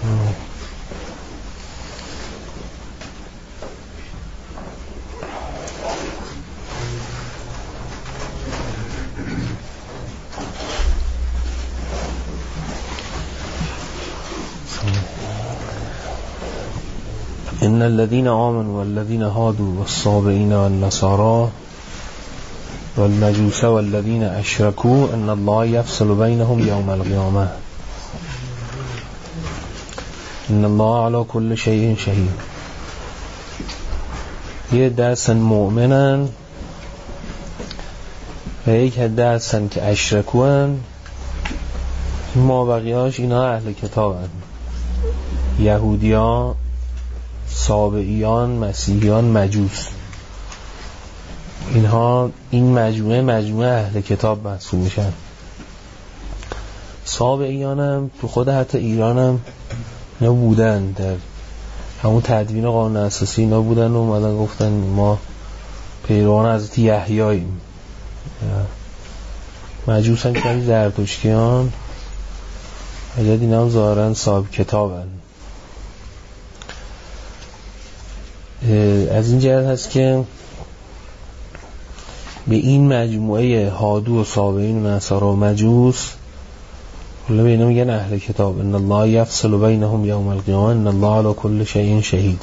ان الذين آمنوا والذين هادوا والصابئين والنصارى والمجوس والذين اشركوا ان الله يفصل بينهم يوم القيامة ان الله على كل شيء شهید. یه دستن مؤمنن و یک دستن که اشرکوان. ما بقیهاش اینا اهل کتابن، یهودیان، صابئیان، مسیحیان، مجوس. اینها این مجموعه اهل کتاب محسوب میشن. صابئیان هم تو خود حتی ایران هم اینا بودن، در همون تدوین قانون اساسی اینا بودن و اومدن گفتن ما پیروان حضرت یحیاییم. مجوس هم که زرتشتیان اجاد اینا هم ظاهرا صاحب کتابن. از این جهت هست که به این مجموعه هادو و صابئین و نصارا و مجوس کلا به اینا میگن اهل کتاب. ان الله یفصل بینهم یوم القیامة ان الله علی کل شیء شهید.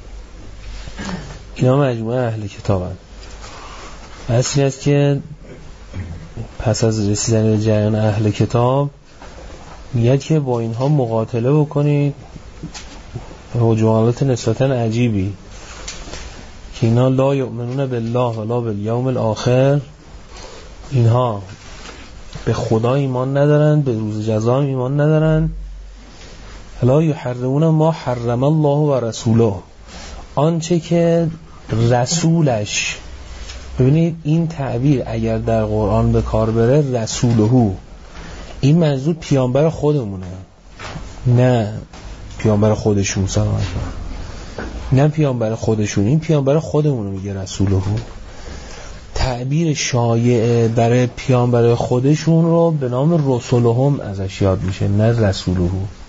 اینا مجموعه اهل کتابن. اصلی است که پس از رسیدن به جریان اهل کتاب میگه که با اینها مقاتله بکنید. جملات نسبتا عجیبی که اینا لا یؤمنون بالله ولا بالیوم الاخر، اینها به خدا ایمان ندارن، به روز جزا ایمان ندارن. لا یحرمون ما حرم الله و رسوله، آنچه که رسولش. ببینید این تعبیر اگر در قرآن به کار بره، رسوله، این منظور پیامبر خودمونه، نه پیامبر خودشون. نه پیامبر خودشون، این پیامبر خودمون میگه رسوله. تعبیر شایع برای پیامبر خودشون رو به نام رسولهم ازش یاد میشه، نه رسوله.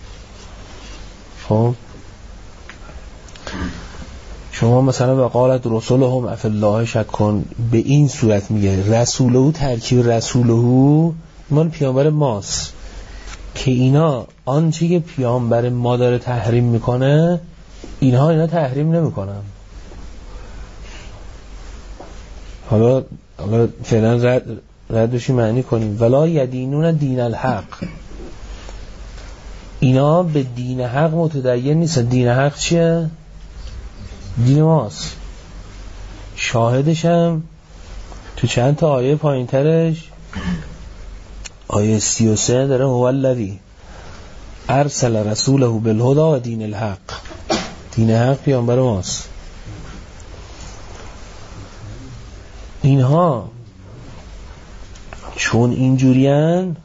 خب شما مثلا به قالت رسولهم اف الله شک کن، به این صورت میگه. رسوله ترکیب رسوله مال پیامبر ماست که اینا آنچه که پیامبر ما داره تحریم میکنه اینا تحریم نمیکنن. حالا فعلا ردشی معنی کنیم. ولا یدینون دین الحق، اینا به دین حق متدین نیست. دین حق چیه؟ دین ماست. شاهدش هم تو چند تا آیه پایین ترش، آیه 33 داره هو الذی ارسل رسوله بالهدى و دین الحق. دین حق پیامبر ماست. اینها چون اینجورین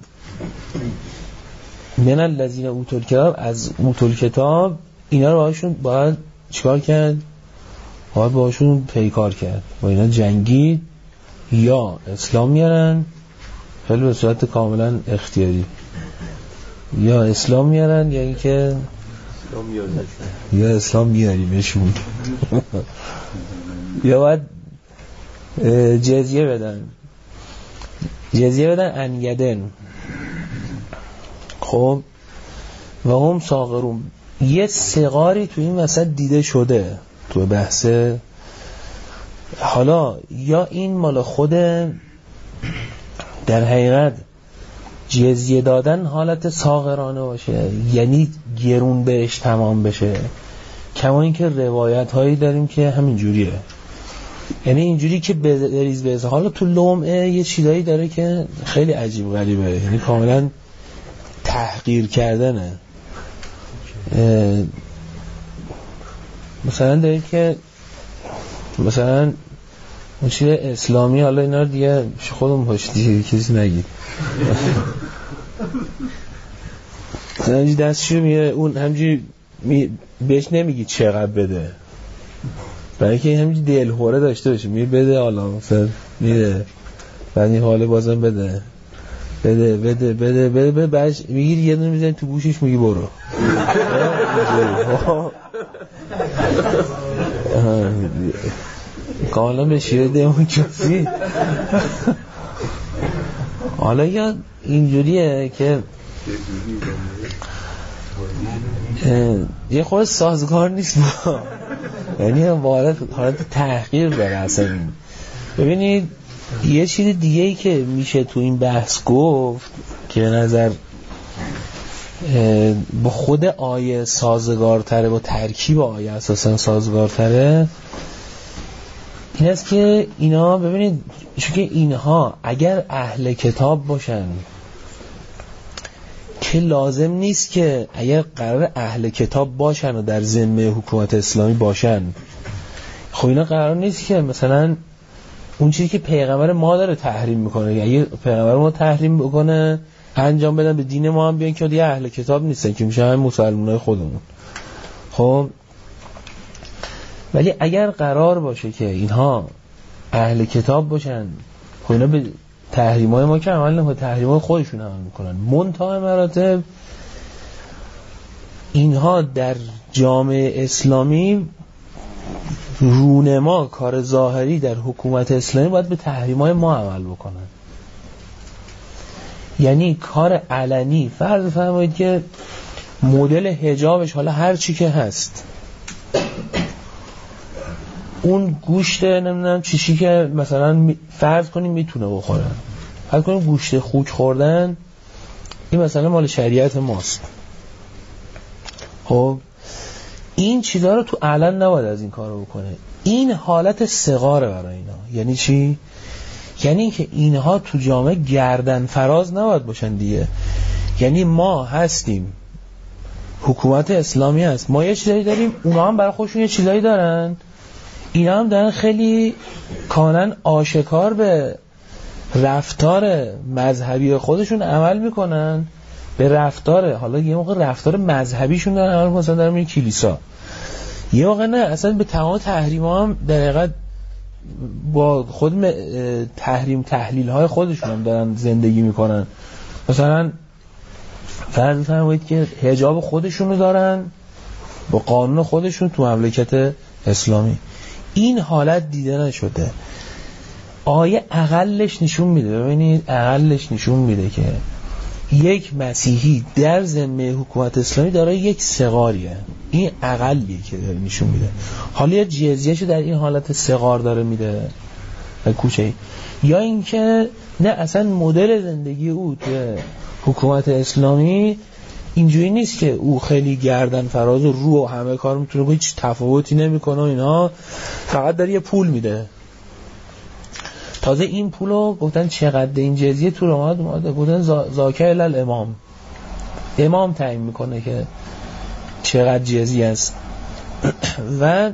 من الذین اوتوا الکتاب، از اوتوا الکتاب، اینا رو باشون باید چیکار کرد؟ باید باشون پیکار کرد، با اینا جنگید، یا اسلام میارن خیلی به صورت کاملا اختیاری، یا اسلام میارن یا اینکه یا اسلام میاریمشون یا باید جزیه بدن انیدن. خب و هم ساغرون. یه صغاری تو این وسط دیده شده تو بحث. حالا یا این مال خود در حقیقت جزیه دادن حالت ساغرانه باشه، یعنی گرون بهش تمام بشه، کما این که روایت هایی داریم که همین جوریه، یعنی اینجوری که بریز بریز. حالا تو لومعه یه چیزایی داره که خیلی عجیب غریبه، یعنی کاملا تحقیر کردنه. مثلا دارید که مثلا چیز اسلامی، حالا اینا رو دیگه خودمون پاشید دیگه کسی نگید. مثلا اینجا دستشو میره اون همجوری بهش نمیگی چقدر بده، برای که همینجوری دلهوره داشته باشه، میگه بده، حالا مثلا میده، بعد این حاله بازم بده. بده بعدش میگیری یه دونه میزنی تو گوشش میگی برو. کاملا به شیوه دموکراسی. حالا یا اینجوریه که یه خود سازگار نیست با، یعنی حالت تحقیر داره اصلا. ببینید یه چیز دیگه ای که میشه تو این بحث گفت که به نظر با خود آیه سازگارتره، با ترکیب آیه اساسا سازگارتره، این است که اینا ببینید چون که اینها اگر اهل کتاب باشن که لازم نیست که اگر قرار اهل کتاب باشن و در ذمه حکومت اسلامی باشن، خب اینا قرار نیست که مثلا اون چیزی که پیغمبر ما داره تحریم میکنه، اگه پیغمبر ما تحریم بکنه انجام بدن به دین ما هم بیان که دیگه اهل کتاب نیستن که میشن مسلمانای خودمون. خب ولی اگر قرار باشه که اینها اهل کتاب باشن، خب اینا به تحریم‌های ما که عمل نمی‌کنن، تحریم‌های خودشون عمل می‌کنن. منتها مراتب اینها در جامعه اسلامی رونما کار ظاهری در حکومت اسلامی باید به تحریم‌های ما عمل بکنن. یعنی کار علنی، فرض فرمایید که مدل حجابش حالا هر چی که هست، اون گوشت نمیدونم چیشی که مثلا فرض کنیم میتونه بخوره، فرض کنیم گوشت خوک خوردن این مثلا مال شریعت ماست، خب این چیزا رو تو علن نباید از این کارو بکنه. این حالت صغاره برای اینا. یعنی چی؟ یعنی که اینها تو جامعه گردن فراز نباید باشن دیگه. یعنی ما هستیم، حکومت اسلامی هست، ما یه چیزایی داریم، اونا هم برای خودشون یه چیزایی دارن، اینا هم دارن خیلی کاملا آشکار به رفتار مذهبی خودشون عمل میکنن، به رفتار، حالا یه موقع رفتار مذهبیشون دارن عمل میکنن، مثلا دارن میرن کلیسا، یه موقع نه، اصلا به تمام تحریم ها هم در حقیقت با خود تحریم تحلیل های خودشون هم دارن زندگی میکنن. مثلا فرض فرمایید که حجاب خودشونو دارن با قانون خودشون تو مملکت اسلامی. این حالت دیده نشده. آیه اقلش نشون میده، ببینید اقلش نشون میده که یک مسیحی در ذمه حکومت اسلامی داره یک صغاریه. این اقلیه که داره نشون میده. حالا یا جزیهشو در این حالت صغار داره میده به کوچه، یا اینکه نه اصلا مدل زندگی او تو حکومت اسلامی اینجوری نیست که او خیلی گردن فراز و رو همه کار میتونه کنه، هیچ تفاوتی نمیکنه، اینا فقط داره یه پول میده. تازه این پولو گفتن چقدر این جزیه تو اومده گفتن زاکه الامام، امام تعیین میکنه که چقدر جزیه است. و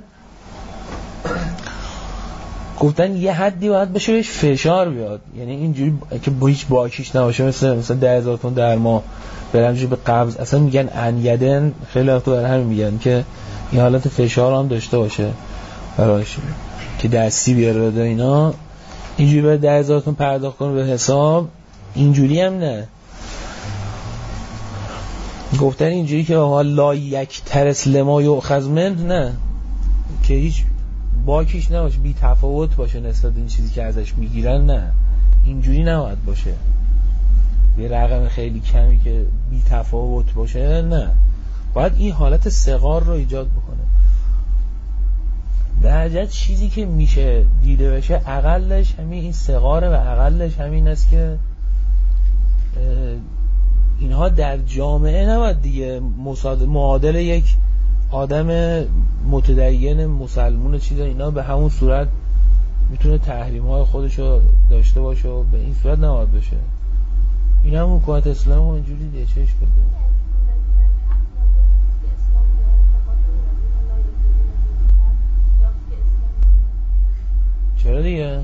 گفتن یه حدی باید بشه بهش فشار بیاد، یعنی اینجوری که با هیچ باکیش نباشه، مثلا 10,000 تومان در ماه برامجوری به قبض، اصلا میگن انیدن، خیلی وقت برای همین میگن که این حالت فشار هم داشته باشه براش که دستی بیاره بده اینا، اینجوری باید 10,000 تومان پرداخت کنه به حساب، اینجوری هم نه. گفتن اینجوری که لا یک ترس لما یؤخذ منه، نه که هیچ باکیش نباشه، بی تفاوت باشه نسبت به این چیزی که ازش میگیرن، نه اینجوری نباید باشه، یه رقم خیلی کمی که بی تفاوت باشه، نه باید این حالت صغار رو ایجاد بکنه. درجت چیزی که میشه دیده بشه اقلش همین این صغاره و اقلش همین است که اینها در جامعه نباید دیگه معادل یک آدم متدین مسلمون چیزا اینا به همون صورت میتونه تحریم های خودشو داشته باشه و به این صورت نباید بشه. این هم حکومت اسلام اینجوری دیگه چه اشکال داره؟ چرا دیگه؟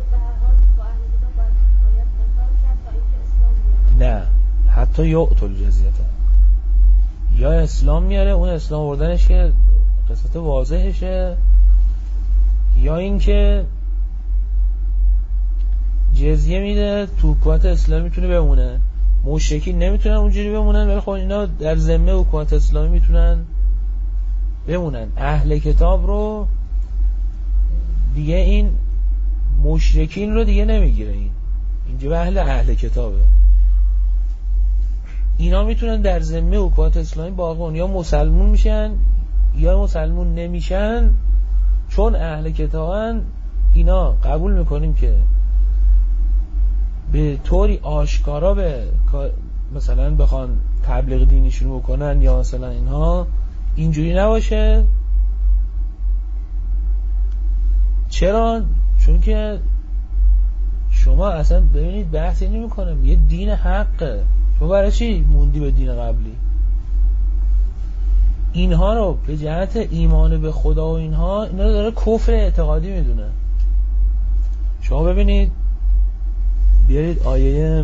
نه حتی یعطل جزیه، یا اسلام میاره، اون اسلام آوردنش که قصت واضحشه، یا اینکه جزیه میده تو حکومت اسلامی میتونه بمونه، مشرکین نمیتونن اونجوری بمونن، ولی خب اینا در ذمه حکومت اسلامی میتونن بمونن. اهل کتاب رو دیگه این مشرکین رو دیگه نمیگیره، اینجا اهل کتابه، اینا میتونن در ذمه حکومت اسلامی باقی یا مسلمون میشن یا مسلمون نمیشن. چون اهل کتابن اینا قبول میکنیم که به طوری آشکارا به مثلا بخوان تبلیغ دینیشون بکنن یا مثلا اینها اینجوری نباشه. چرا؟ چون که شما اصلا ببینید بحثی نمی‌کنم، یه دین حقه، شما برای چی موندی به دین قبلی؟ اینها رو به جهت ایمان به خدا و اینا رو داره کفر اعتقادی میدونه. شما ببینید، بیارید آیه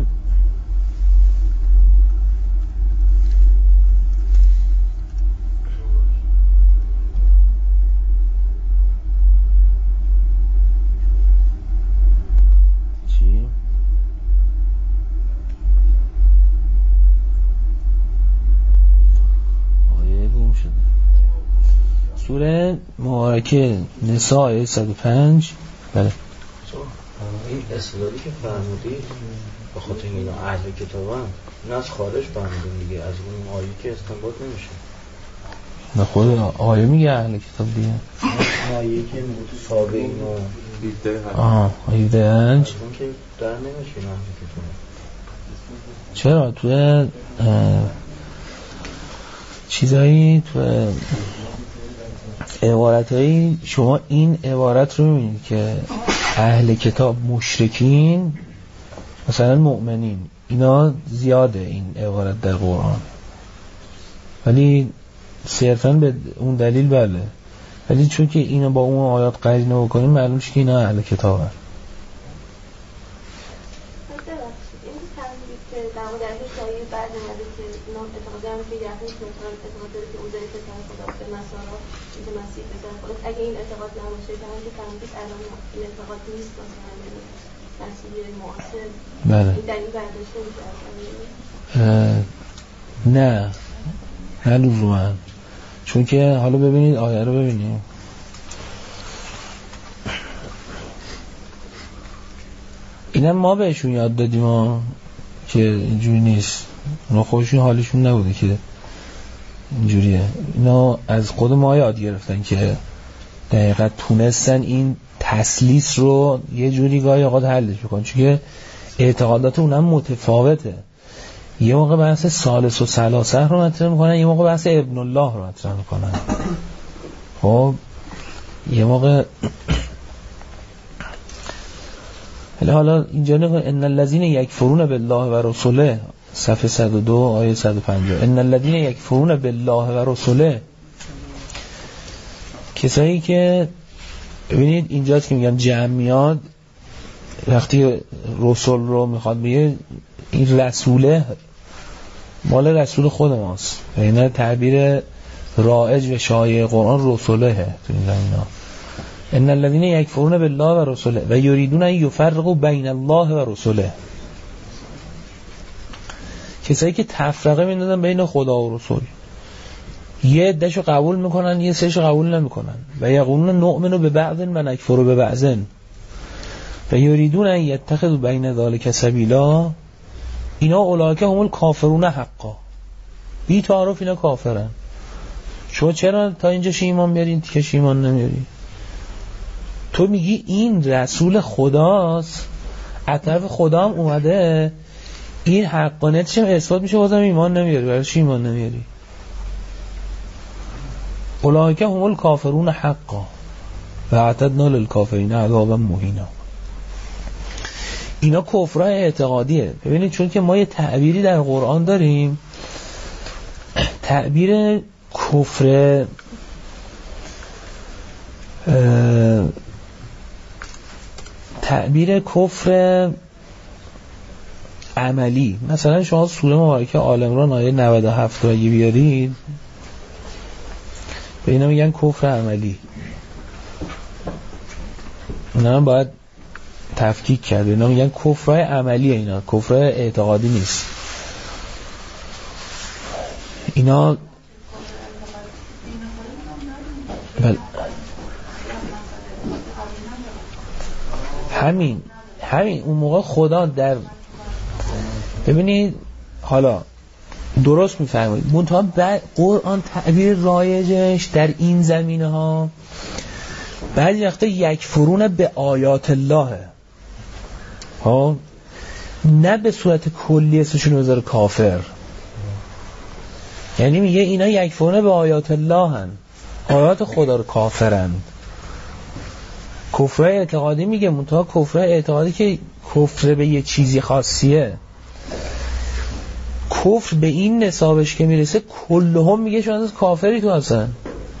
سوره مبارکه نساء آیه 105. بله این استدلالی که فرمودید به خاطر اینا اهل کتابن، این از خارج فرمودیم دیگه، از اون آیه که استنباط نمیشه. نه خود آیه میگه اهل کتاب دیگه، آیه که میگه سابقین و آیه از اون که در نمیشه اهل کتاب. چرا؟ توی چیزایی تو عبارتایی شما این عبارت رو میبینید که اهل کتاب مشرکین مثلا مؤمنین، اینا زیاده این عبارت در قرآن، ولی صرفاً به اون دلیل بله، ولی چون که اینا با اون آیات قرینه بکنیم معلوم شه که اینا اهل کتاب هست. اگه این اعتقاد نباشه که همون که فرمودید الان این اعتقاد نیست مثلا مسیحی معاصر، بله. این دلیل برداشته میشه؟ نه لزوما، چون که حالا ببینید آیه رو ببینید، اینم ما بهشون یاد دادیم که اینجوری نیست، اونا خودشون حالشون نبوده که اینجوریه، اینا از خود ما یاد گرفتن که دقیقا تونستن این تسلیس رو یه جوری گاهی اوقات حلش بکنن، چون که اعتقادات اونم متفاوته. یه موقع بحث ثالث و ثلاثه رو مطرح میکنن، یه موقع بحث ابن الله رو مطرح میکنن. خب یه موقع حالا اینجا نگاه ان الذين یکفرون بالله و رسوله، صفحه 102 آیه 150. ان الذين یکفرون بالله و رسوله، کسایی که ببینید اینجاست که میگم جمعیات وقتی رسول رو میخواد بگه، این رسوله مال رسول خود ماست و این تعبیر رائج و شایع قرآن رسوله تو این زمینه. ان الذين یکفرون بالله و رسوله و یریدون ان یفرقوا بین الله و رسوله، کسایی که تفرقه میندازن بین خدا و رسول، یه عده‌شو قبول میکنن یه سه‌شو قبول نمیکنن، و یقولون نؤمن ببعض و نکفر ببعض و یریدون ان یتخذوا بین ذلک سبیلا، اینا اولئک هم الکافرون حقا، بی تعارف اینا کافرن. شما چرا تا اینجا ایمان میارین که ایمان نمیاری؟ تو میگی این رسول خداست، از طرف خدا هم اومده، این حقانیتش هم اثبات میشه، بازم ایمان نمیاری. برای چی ایمان نمیاری؟ اولئک هم الکافرون حقا و اعتدنا للکافرین عذابا مهینا. اینا کفرای اعتقادیه. ببینید چون که ما یه تعبیری در قرآن داریم، تعبیر کفر عملی. مثلا شما سوره مبارکه آل عمران آیه 97 رو اگه بیارید، به اینا میگن کفر عملی. اونا هم باید تفکیک کرده. اینا میگن کفرای عملی، اینا کفرای اعتقادی نیست. اینا همین اون موقع خدا در ببینید حالا درست میفرمایید، منتها قرآن تعبیر رایجش در این زمینه ها بعضی وقتا یکفرون به آیات الله ها، نه به صورت کلی اسمشون رو بذاره کافر. یعنی میگه اینا یکفرون به آیات الله هن، آیات خدا رو کافرن. کفر اعتقادی میگه، منتها کفر اعتقادی که کفر به یه چیزی خاصیه، کفر به این نصابش که میرسه کلهم میگه شما از کافری تو هستن.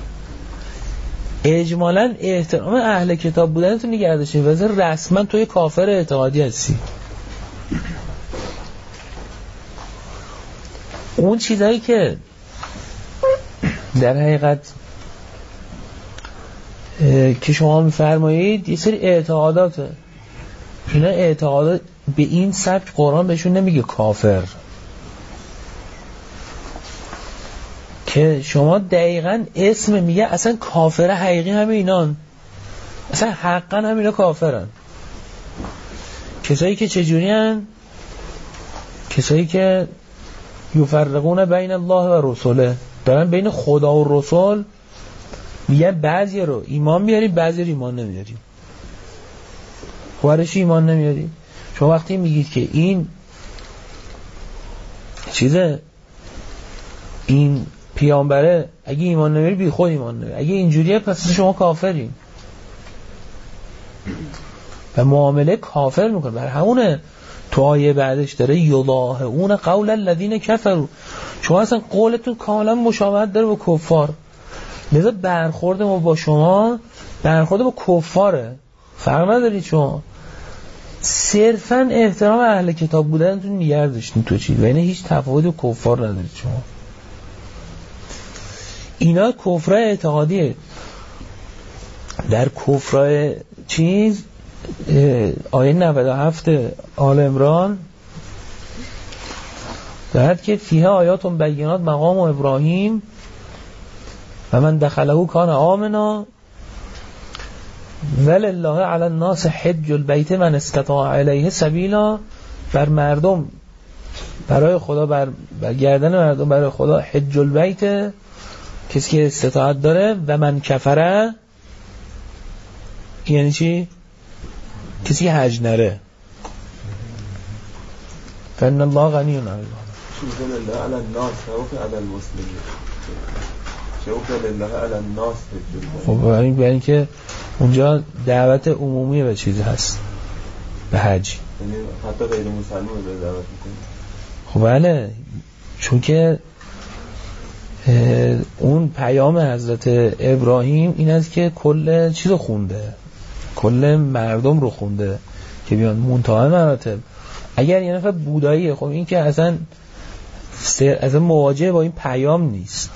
اجمالاً احترام اهل کتاب بودن تو نگه داشتین واسه رسما توی کافر اعتقادی هستی. اون چیزایی که در حقیقت که شما میفرمایید یه سری اعتقاداته، اینا اعتقادات به این سبک قرآن بهشون نمیگه کافر، که شما دقیقاً اسم میگه اصلا کافر حقیقی همه اینان، اصلا حقا هم اینا کافرن. کسایی که چجوری هن؟ کسایی که یفرقون بین الله و رسوله، دارن بین خدا و رسول میگن بعضی رو ایمان بیاریم بعضی رو ایمان نمیاریم. خوارشی ایمان نمیاریم. شما وقتی میگید که این چیزه، این پیامبره، اگه ایمان نمیاری بی خود ایمان نمیاری، اگه اینجوریه پس شما کافرین و معامله کافر میکنه. بر همونه تو آیه بعدش داره یضاهئون قول الذین کفروا، شما اصلا قولتون کاملا مشابهت داره با کفار، لذا برخورد ما با شما برخورد با کفاره، فرق ندارید. شما صرفا احترام اهل کتاب بودنتون نگه داشتین تو چی، یعنی هیچ تفاوتی با کفار ندارید شما. اینا کفر اعتقادیه. در کفر چیز آیه 97 آل عمران دارد که فیها آیاتون بینات مقام ابراهیم و من دخله کان آمنا ولله علی الناس حج البیت من استطاع الیه سبیلا. بر مردم، برای خدا، بر گردن مردم برای خدا حج البیت، کسی که استطاعت داره، و من کفره یعنی چی؟ کسی که حج نره. فإن الله غنی عن العالمین. شوف لله على الناس شوف على المسلمين شوف لله على الناس. خب برای که اونجا دعوت عمومی به چیزی هست، به حج، یعنی حتی غیر مسلمان رو دعوت میکنه. خب بله، چون که اون پیام حضرت ابراهیم این است که کل چیز رو خونده، کل مردم رو خونده که بیان منتهی مراتب. اگر یه نفر بوداییه، خب این که اصلا مواجه با این پیام نیست،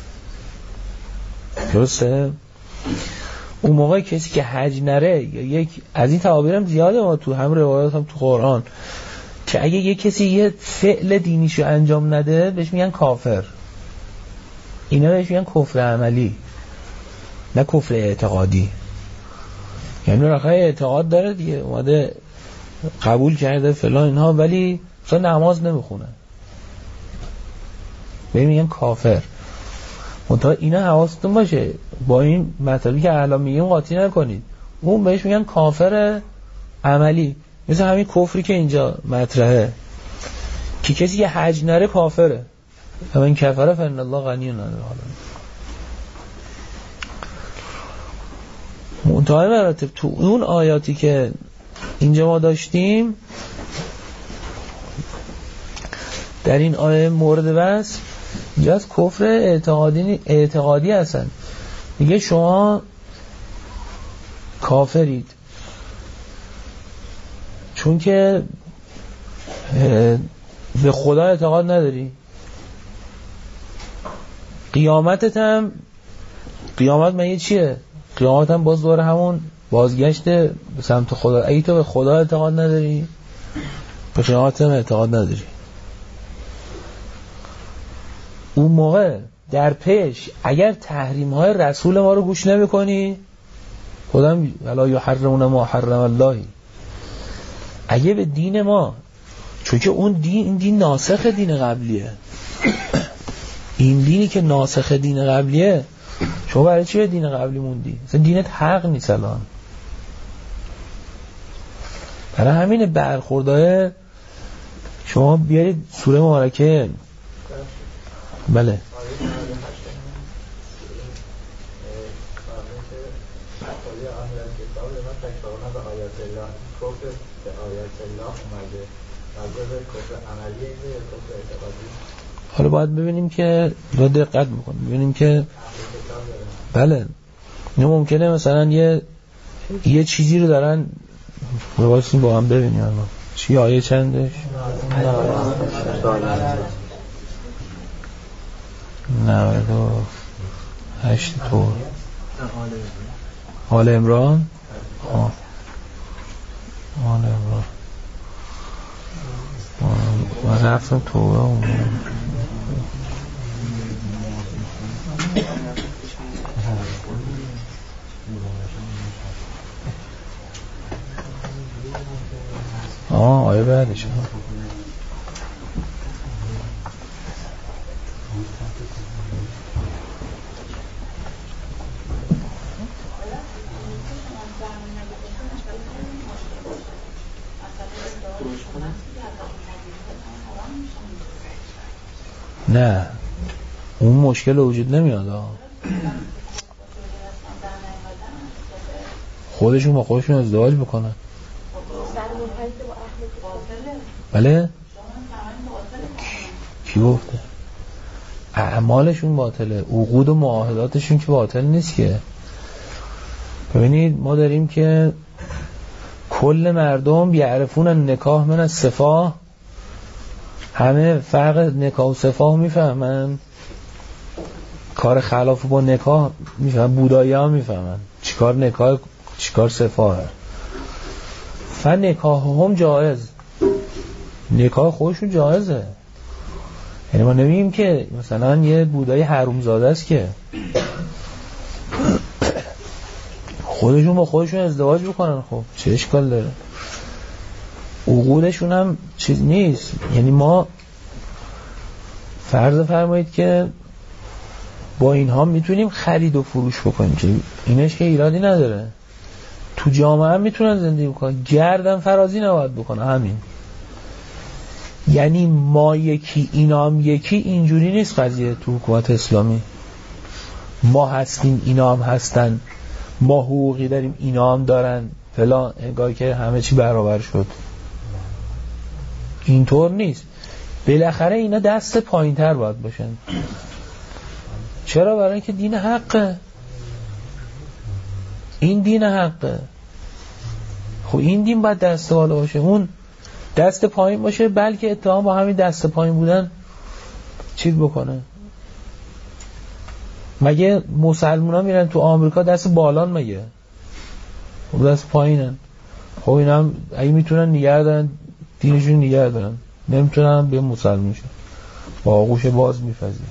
درسته؟ اون موقع کسی که حج نره، یک از این تعابیر هم زیاده ما تو هم روایات هم تو قرآن، که اگه یک کسی یه فعل دینیشو انجام نده بهش میگن کافر. اینا بهش میگن کفر عملی، نه کفر اعتقادی. یعنی رخای اعتقاد داره دیگه، اومده قبول کرده فلان اینها، ولی مثلا نماز نمیخونه، بهش میگن کافر. منتها اینا حواستون باشه با این مطلبی که الان میگیم قاطی نکنید. اون بهش میگن کافر عملی، مثل همین کفری که اینجا مطرحه که کسی که حج نره کافره. همین کفره فإن الله غنی عن العالمین. منتهای مراتب تو اون آیاتی که اینجا ما داشتیم، در این آیه مورد وصف اینجا از کفر اعتقادی هستن. میگه شما کافرید چون که به خدا اعتقاد نداری. قیامتت هم، قیامت مگه چیه؟ قیامت هم باز دوره همون بازگشت به سمت خدا. اگه تو به خدا اعتقاد نداری، به قیامت هم اعتقاد نداری، اون موقع در پیش اگر تحریم های رسول ما رو گوش نمی کنی، خودم ولا یحرمون ما حرم الله، اگه به دین ما، چون که اون دین، این دین ناسخ دین قبلیه، این دینی که ناسخ دین قبلیه، شما برای چی به دین قبلی موندی؟ مثلا دینت حق نیست الان. برای همین برخوردهای شما بیارید سوره مبارکه. بله حالا باید ببینیم که دقت بکنیم، ببینیم که بله نه ممکنه مثلا یه چیزی رو دارن واسین با هم ببینیم الان چی آیه چندش 98 طور آل عمران آل عمران من رفتم توبه آیه بعدش نه اون مشکل وجود نمیاد، خودشون با خودشون ازدواج بکنن. بله کی گفته؟ اعمالشون باطله، عقود و معاهداتشون که باطل نیست که. ببینید ما داریم که کل مردم بیعرفون نکاح من از سفاه، همه فرق نکاح و سفاه میفهمن، کار خلاف با نکاح میفهمن، بودایی ها میفهمن چیکار نکاح چیکار سفاه. نکاح هم جایز، نکاح خودشون جایزه، یعنی ما نمیگیم که مثلا یه بودایی حرومزاده است که خودشون با خودشون ازدواج بکنن، خب چه اشکال داره؟ عقودشون هم چیز نیست. یعنی ما فرض فرمایید که با اینها میتونیم خرید و فروش بکنیم که اینش که ایرادی نداره، تو جامعه هم میتونن زندگی بکنن، گردن فرازی نباید بکنن، همین. یعنی ما یکی اینا هم یکی، اینجوری نیست قضیه تو حکومت اسلامی. ما هستیم اینا هم هستن، ما حقوقی داریم اینا هم دارن فلان، انگار که همه چی برابر شد. اینطور نیست. بالاخره اینا دست پایین تر باید باشن. چرا؟ برای اینکه دین حقه، این دین حقه. خب این دین باید دست بالا باشه، اون دست پایین باشه، بلکه اتهام با همین دست پایین بودن چیز بکنه. مگه مسلمان ها میرن تو آمریکا دست بالان؟ مگه خب دست پایینن؟ خب اینا هم اگه میتونن نگه دارن دینشون نگه دارن، نمیتونن به مسلمان شن، با آغوش باز میفزی.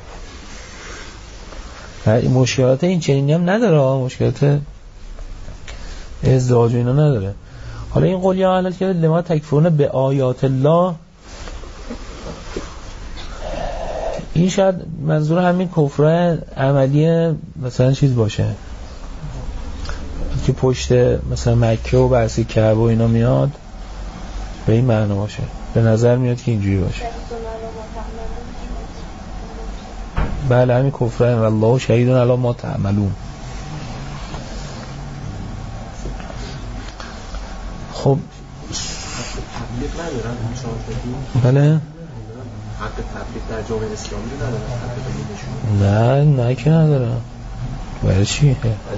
مشکلات این چنینی هم نداره، مشکلات ازدواج اینا نداره. حالا این قول یا حالت که لما تکفرون به آیات الله، این شاید منظور همین کفر عملی مثلا چیز باشه که پشت مثلا مکه و برسی کعبه و اینا میاد، به این معنی باشه. به نظر میاد که اینجوری باشه. بله همین کفر والله شهیدون علی ما تعملون. خب بله حق تبلیغ در جامعه اسلامی ندارن، نه که ندارن. برای چی؟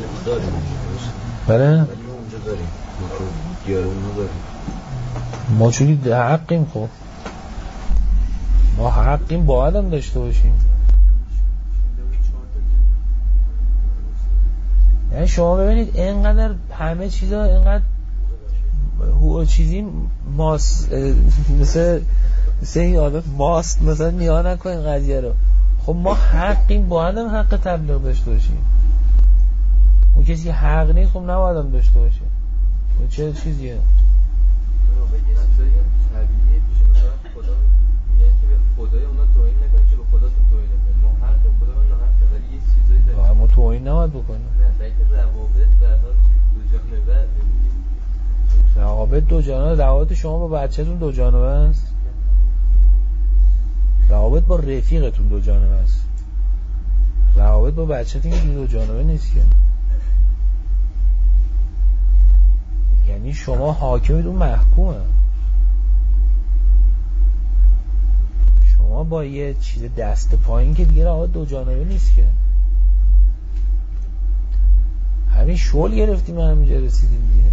بله اونجا داریم، دیارمون داریم. ما چونی حقیم، خب ما حقیم باید هم داشته باشیم. یعنی شما ببینید اینقدر همه چیزا اینقدر چیزی مثل این آدم ماست مثلا نیا نکنین قضیه رو. خب ما حقیم، باید هم حق تبلیغ داشته باشیم. اون کسی که حق نیست خب نباید هم داشته باشه. چه چیزیه؟ خدای اونا توهین نکنه که به خداتون توهین نکنه. ما حق خدا رو ناحق ولی یه چیزایی داریم ما توهین نباید بکنیم. نه بلکه روابط در حال دو جانبه. روابط دو جانبه. روابط شما با بچه‌تون دو جانبه است. روابط با رفیقتون دو جانبه است. روابط با بچه‌تون که دو جانبه نیست که. یعنی شما حاکمید اون محکومه. شما با یه چیز دست پایین که دیگه روابط دو جانبه نیست که. همین شل گرفتیم همینجا رسیدیم دیگه.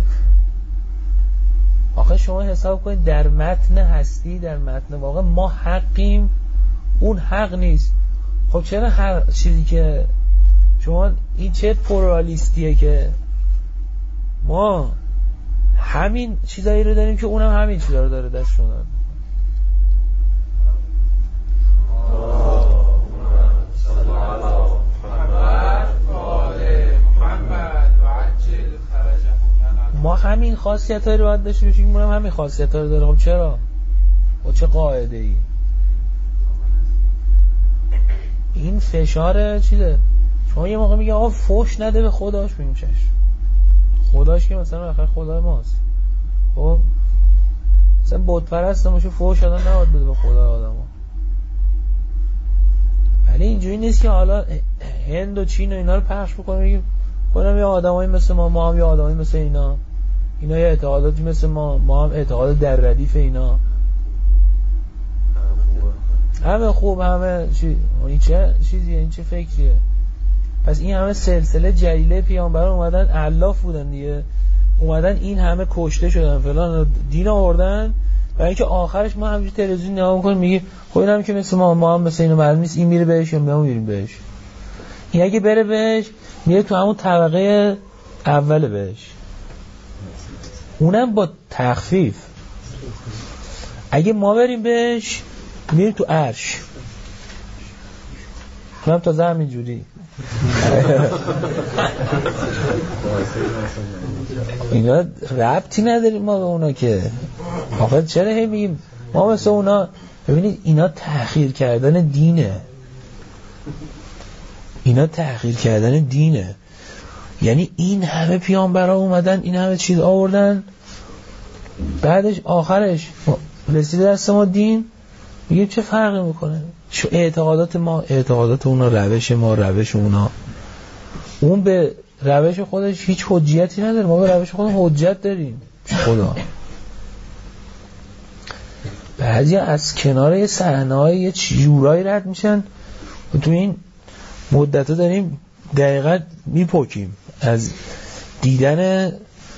آخه شما حساب کنید در متن هستی، در متن واقع ما حقیم، اون حق نیست. خب چرا هر چیزی که شما این چه پلورالیستیه که ما همین چیزایی رو داریم که اونم همین چیزا رو داره دست شما. ما همین خاصیت‌ها رو باید داشته باشیم، اونم همین خاصیت‌ها رو داره. خب چرا؟ با چه قاعده‌ای؟ این فشار چیزه. شما یه موقع میگه آقا فوش نده به خداش، میگیم چش. خداش که مثلا آخر خدای ماست. خب مثلا بت پرست باشه فوش دادن نباید بده به خدای آدم‌ها. ولی اینجوری نیست که حالا هند و چین و اینا رو پخش بکنیم بگیم خودم یه آدمایی مثل ما هم یه آدمایی مثل اینا یه اعتقاداتی مثل ما هم اعتقاد در ردیف اینا، همه خوب، همه این چه چیزیه، این چه فکریه؟ پس این همه سلسله جلیله پیامبران اومدن الاف بودن دیگه، اومدن این همه کشته شدن فلان دین آوردن، برای اینکه آخرش ما همینجوری تلویزیون نگاه می‌کنیم میگه خب اینم که مثل ما هم مثل اینو معلوم نیست این میره بهش یا ما میریم بهش. این اگه بره بهش میره تو همون طبقه اول بهش، اونم با تخفیف. اگه ما بریم بهش میره تو عرش، اونم تازه همینجوری. اینا ربطی نداریم ما به اونا که. آخه چرا هی میگیم ما مثل اونا؟ ببینید اینا تأخیر کردن دینه، اینا تأخیر کردن دینه. یعنی این همه پیامبرا اومدن این همه چیز آوردن، بعدش آخرش رسید دست ما دین، میگه چه فرقی میکنه؟ اعتقادات ما اعتقادات اونا، روش ما روش اونا. اون به روش خودش هیچ حجیتی نداره، ما به روش خودمون حجت داریم. خدا بعضی از کنار یه صحنه‌های یه جورایی رد میشن و تو این مدت داریم دقیقاً میپکیم از دیدن،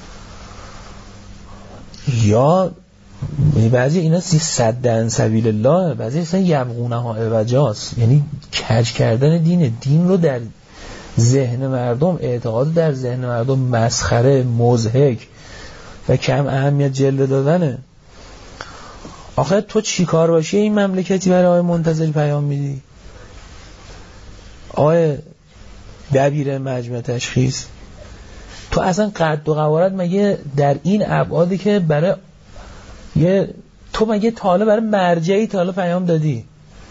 یا بعضی اینا صدن سبیل الله، بعضی اصلا یبغونها عوجاست، یعنی کج کردن دین رو در ذهن مردم، اعتقاد در ذهن مردم مسخره، مضحک و کم اهمیت جلوه دادنه. آخه تو چی کار باشی این مملکتی برای آقای منتظری پیام میدی؟ آقای دبیر مجمع تشخیص، تو اصلا قد و قوارت مگه در این ابعادی که برای تو مگه تاله برای مرجعی تاله پیام دادی؟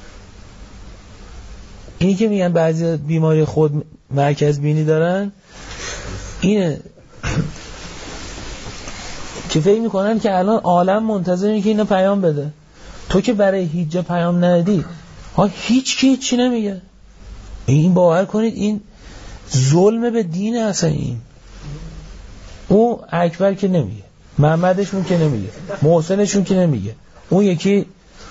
اینی که میگن بعضی بیماری خود مرکز بینی دارن اینه که فکر میکنن که الان عالم منتظره که اینو پیام بده. تو که برای هیچ جا پیام ندادی، هیچی نمیگه. این باور کنید این ظلم به دین اصلا. این اون اکبر که نمیگه، محمدشون که نمیگه، محسنشون که نمیگه، اون یکی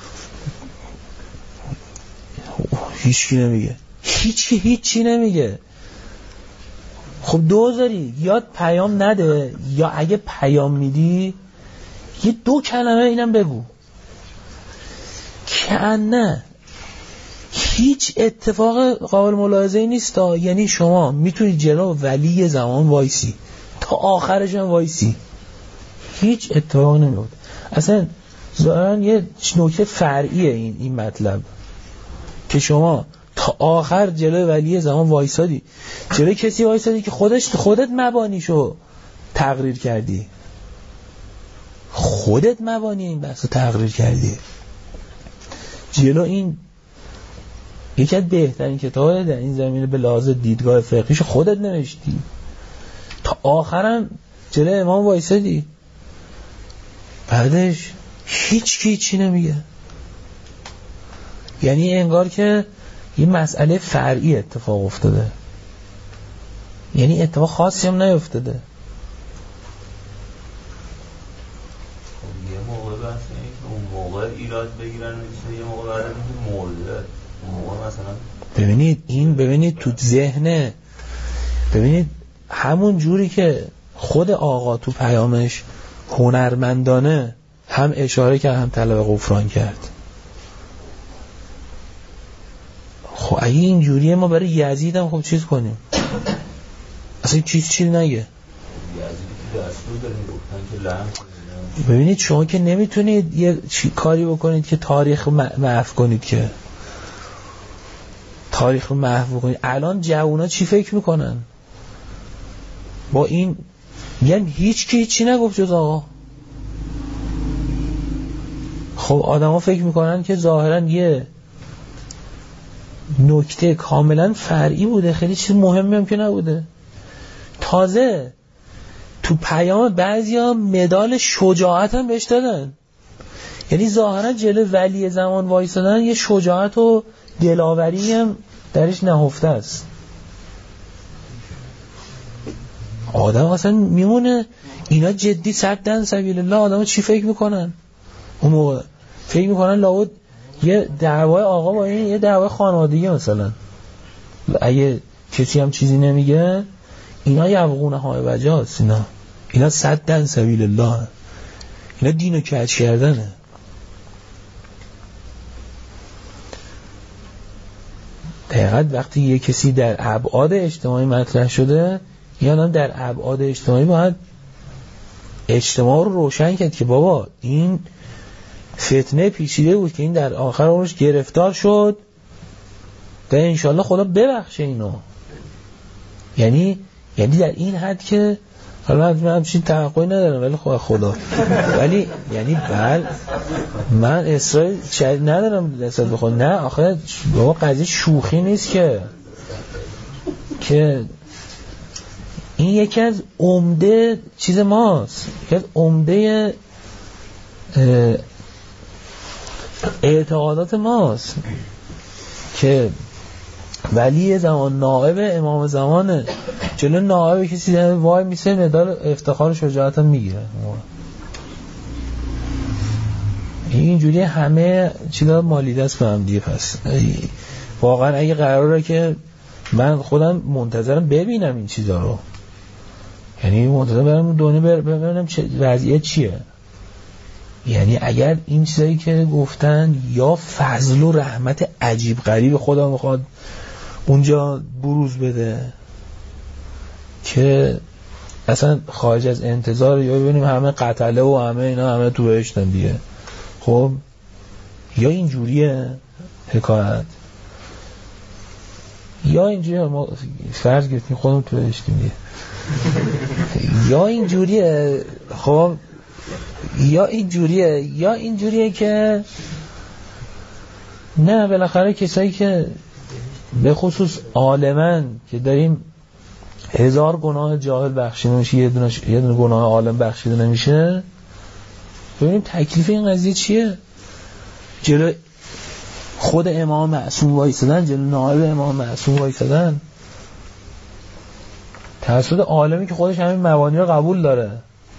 هیچی نمیگه، هیچی نمیگه. خب دوزاری یا پیام نده، یا اگه پیام میدی یه دو کلمه اینم بگو که نه هیچ اتفاق قابل ملاحظه‌ای نیست. یعنی شما میتونید جلو ولی زمان وایسی تا آخرش هم وایسی، هیچ اتفاق نمیفته. اصلا ظاهراً یه نکته فرعیه این مطلب که شما تا آخر جلو ولی زمان وایسادی، جلو کسی وایسادی که خودت مبانیشو تقریر کردی، خودت مبانی این بحثو تقریر کردی. جلو این یکی از بهترین کتابه در این زمینه به لحاظ دیدگاه فقهیش خودت نوشتی، تا آخرم جلو امام وایسادی، بعدش هیچی نمیگه. یعنی انگار که یه مسئله فرعی اتفاق افتاده، یعنی اتفاق خاصی هم نیفتاده. یه موقع بحث اینه که اون موقع ایراد بگیرن یه موقع بعد اینکه مولده موقع مثلا ببینید تو ذهنه، ببینید همون جوری که خود آقا تو پیامش هنرمندانه هم اشاره کرد هم طلب غفران کرد. خب اگه این جوریه ما برای یزید هم خب چیز کنیم؟ اصلا چیزی نگه. یزید که دستور داریم گفتن که لعنت. ببینید شما که نمیتونید یه کاری بکنید که تاریخ محو کنید، که تاریخ محو کنید. الان جوونا چی فکر میکنن با این؟ یعنی هیچی نگفت جز آقا. خب آدم ها فکر میکنن که ظاهرا یه نکته کاملا فرعی بوده، خیلی چیز مهمی هم که نبوده. تازه تو پیام بعضیا مدال شجاعت هم بهش دادن، یعنی ظاهرا جلو ولی زمان وایسادن یه شجاعت و دلاوری هم درش نهفته است. آدم اصلا میمونه اینا جدی صدن سبیل الله. آدم چی فکر میکنن اون موقع؟ فکر میکنن لابد یه دعوای آقا با این یه دعوای خانوادگی مثلا، اگه کسی هم چیزی نمیگه اینا یبغونه های وجاست، اینا صدن سبیل الله، اینا دینو کج کردنه. دقیقاً وقتی یه کسی در ابعاد اجتماعی مطرح شده، یا در ابعاد اجتماعی باید اجتماع رو روشن کرد که بابا این فتنه پیچیده بود که این در آخر عمرش گرفتار شد، در انشالله خدا ببخشه اینو. یعنی در این حد که حالا من همچین توقعی ندارم ولی خدا ولی یعنی من اصرار ندارم نسبت به خود. نه آخه بابا قضیه شوخی نیست که این یکی از عمده چیز ماست، یکی از عمده اعتقادات ماست که ولی زمان نائب امام زمانه، جلو نائب کسی وای میسه مدال افتخار شجاعت هم میگیره. اینجوری همه چیزا مالیده است به هم دیگه. پس واقعا اگه قراره که من خودم منتظرم ببینم این چیزا رو، یعنی منتظرم برم دنیا ببینم وضعیت چیه. یعنی اگر این چیزایی که گفتن یا فضل و رحمت عجیب غریب خدا میخواد اونجا بروز بده که اصلا خارج از انتظار، یا ببینیم همه قتله و همه اینا همه تو بهشتن دیگه، خب یا اینجوریه حکایت، یا اینجوریه ما فرض گرفتیم خودمون تو بهشتیم دیگه یا اینجوریه، خب یا اینجوریه که نه بالاخره کسایی که به خصوص عالمن که داریم 1000 گناه جاهل بخشیده نمیشه، یه دونه گناه عالم بخشیده نمیشه، ببینیم تکلیف این قضیه چیه. جلو خود امام معصوم وایسادن، جلو نائب امام معصوم وایسادن توسط عالمی که خودش همین مبانی رو قبول داره.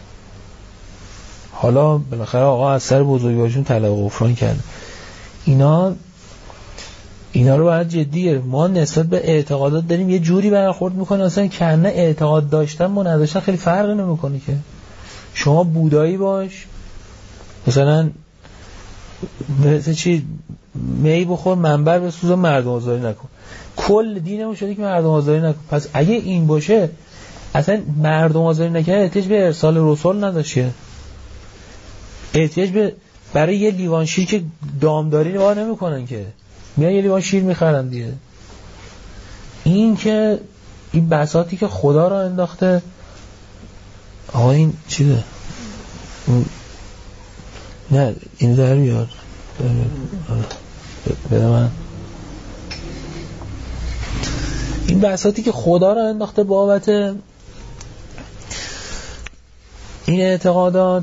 حالا بالاخره آقا از سر بزرگوارشون طلب غفران کرد. اینا رو باید جدیه. ما نسبت به اعتقادات داریم یه جوری برخورد میکنه اصلا کنه اعتقاد داشتن و نداشتن خیلی فرقی نمیکنه. که شما بودایی باش، مثلا مثل چی می بخور منبر بسوز مردم آزاری نکن. کل دینمون شده که مردم آزاری نکن. پس اگه این باشه اصلا مردم آزاری نکنه احتیاج به ارسال رسول نداشته. احتیاج به برای یه لیوان شیر که دامداری نگاه نمیکنن که میان یه لیوان شیر میخرن دیگه. این که این بساطی که خدا را انداخته. آقا این چیه؟ نه این در بیار بده من. این بساطی که خدا را انداخته بابت این اعتقادات،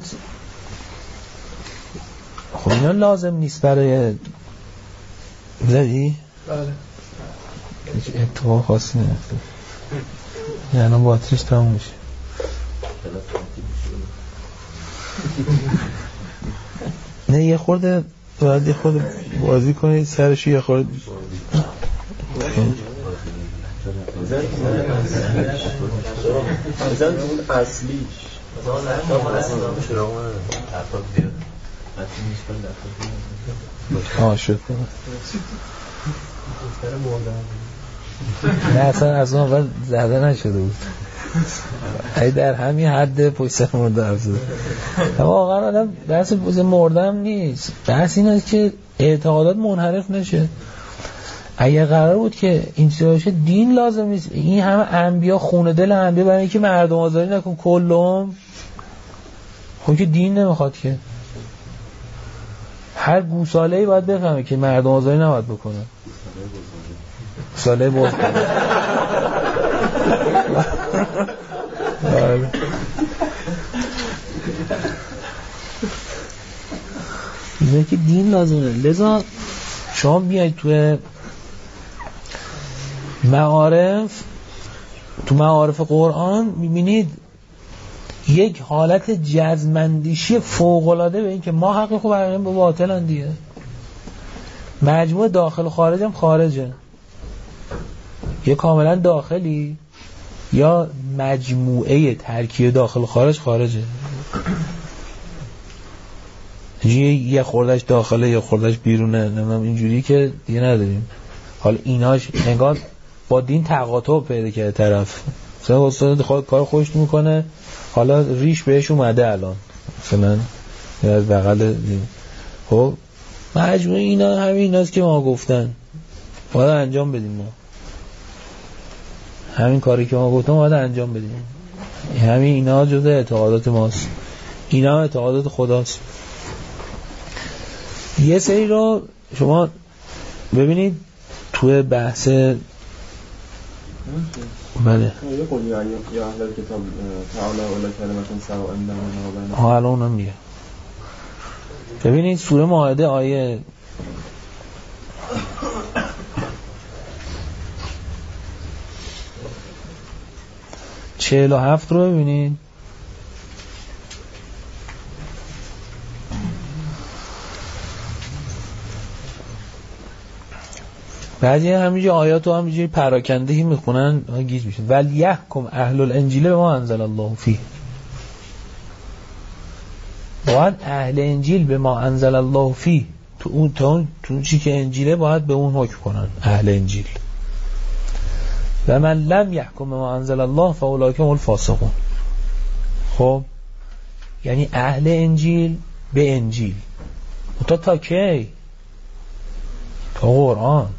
خب اینا لازم نیست برای زدی؟ بله هیچ اتفاق خاصی نمیفته. یعنی باتریش تموم میشه. نه یه خورده باید یه خورده بازی کنید سرشو یه خورده ازن اون اصلیش شد نه اصلا از اون اول زده نشده بود. ای در همین حد پشت سر مرده حرف زده. اما واقعا آدم بحث پشت مردم نیست. بحث این است که اعتقادات منحرف نشه. اگه قرار بود که این چیزا باشه دین لازم نیست. این همه انبیا خون دل انبیا برای اینکه مردم آزاری نکن کلهم. خب که دین نمیخواد که هر گوساله‌ای باید بفهمه که مردم آزاری نباید بکنه. ساله بود. اینه که دین لازمه. لذا شما بیاید تو معارف قرآن میبینید یک حالت جزمندیشی فوق‌العاده به این که ما حق خوب حقیم به باطلن دیگه. مجموع داخل و خارج هم خارجه، یا کاملا داخلی یا مجموعه ترکیب داخل و خارج خارجه. یه خوردش داخله یا خوردش بیرونه، نمیدونم اینجوری که دیگه نداریم. حالا ایناش انگار با دین تقاطع پیدا کرده طرف. مثلا استاد خود کار خوش میکنه، حالا ریش بهش اومده الان مثلا یا از بغل دین. خب مجموعه اینا همین ایناست که ما گفتن باید انجام بدیم. ما همین کاری که ما گفتم باید انجام بدیم. همین اینا جزء اعتقادات ماست. اینا اعتقادات خداست. یه سری رو شما ببینید توی بحث بله یه قولی یا اهل کتاب تعالی ولا کلمتون سواء بیننا و بین الان اونم میگه. ببینید سوره مائده آیه 47 رو ببینید. بعضی همینجا آیات رو همینجوری پراکندهی میخونن گیج میشه. ولیحکم اهل الانجیل به ما انزل الله فیه. باید اهل انجیل به ما انزل الله فیه تو اون چی که انجیله باید به اون حکم کنن. اهل انجیل. و من لم یحکم به ما انزل الله فاولئک هم الفاسقون. خب یعنی اهل انجیل به انجیل تا کی؟ تا قرآن.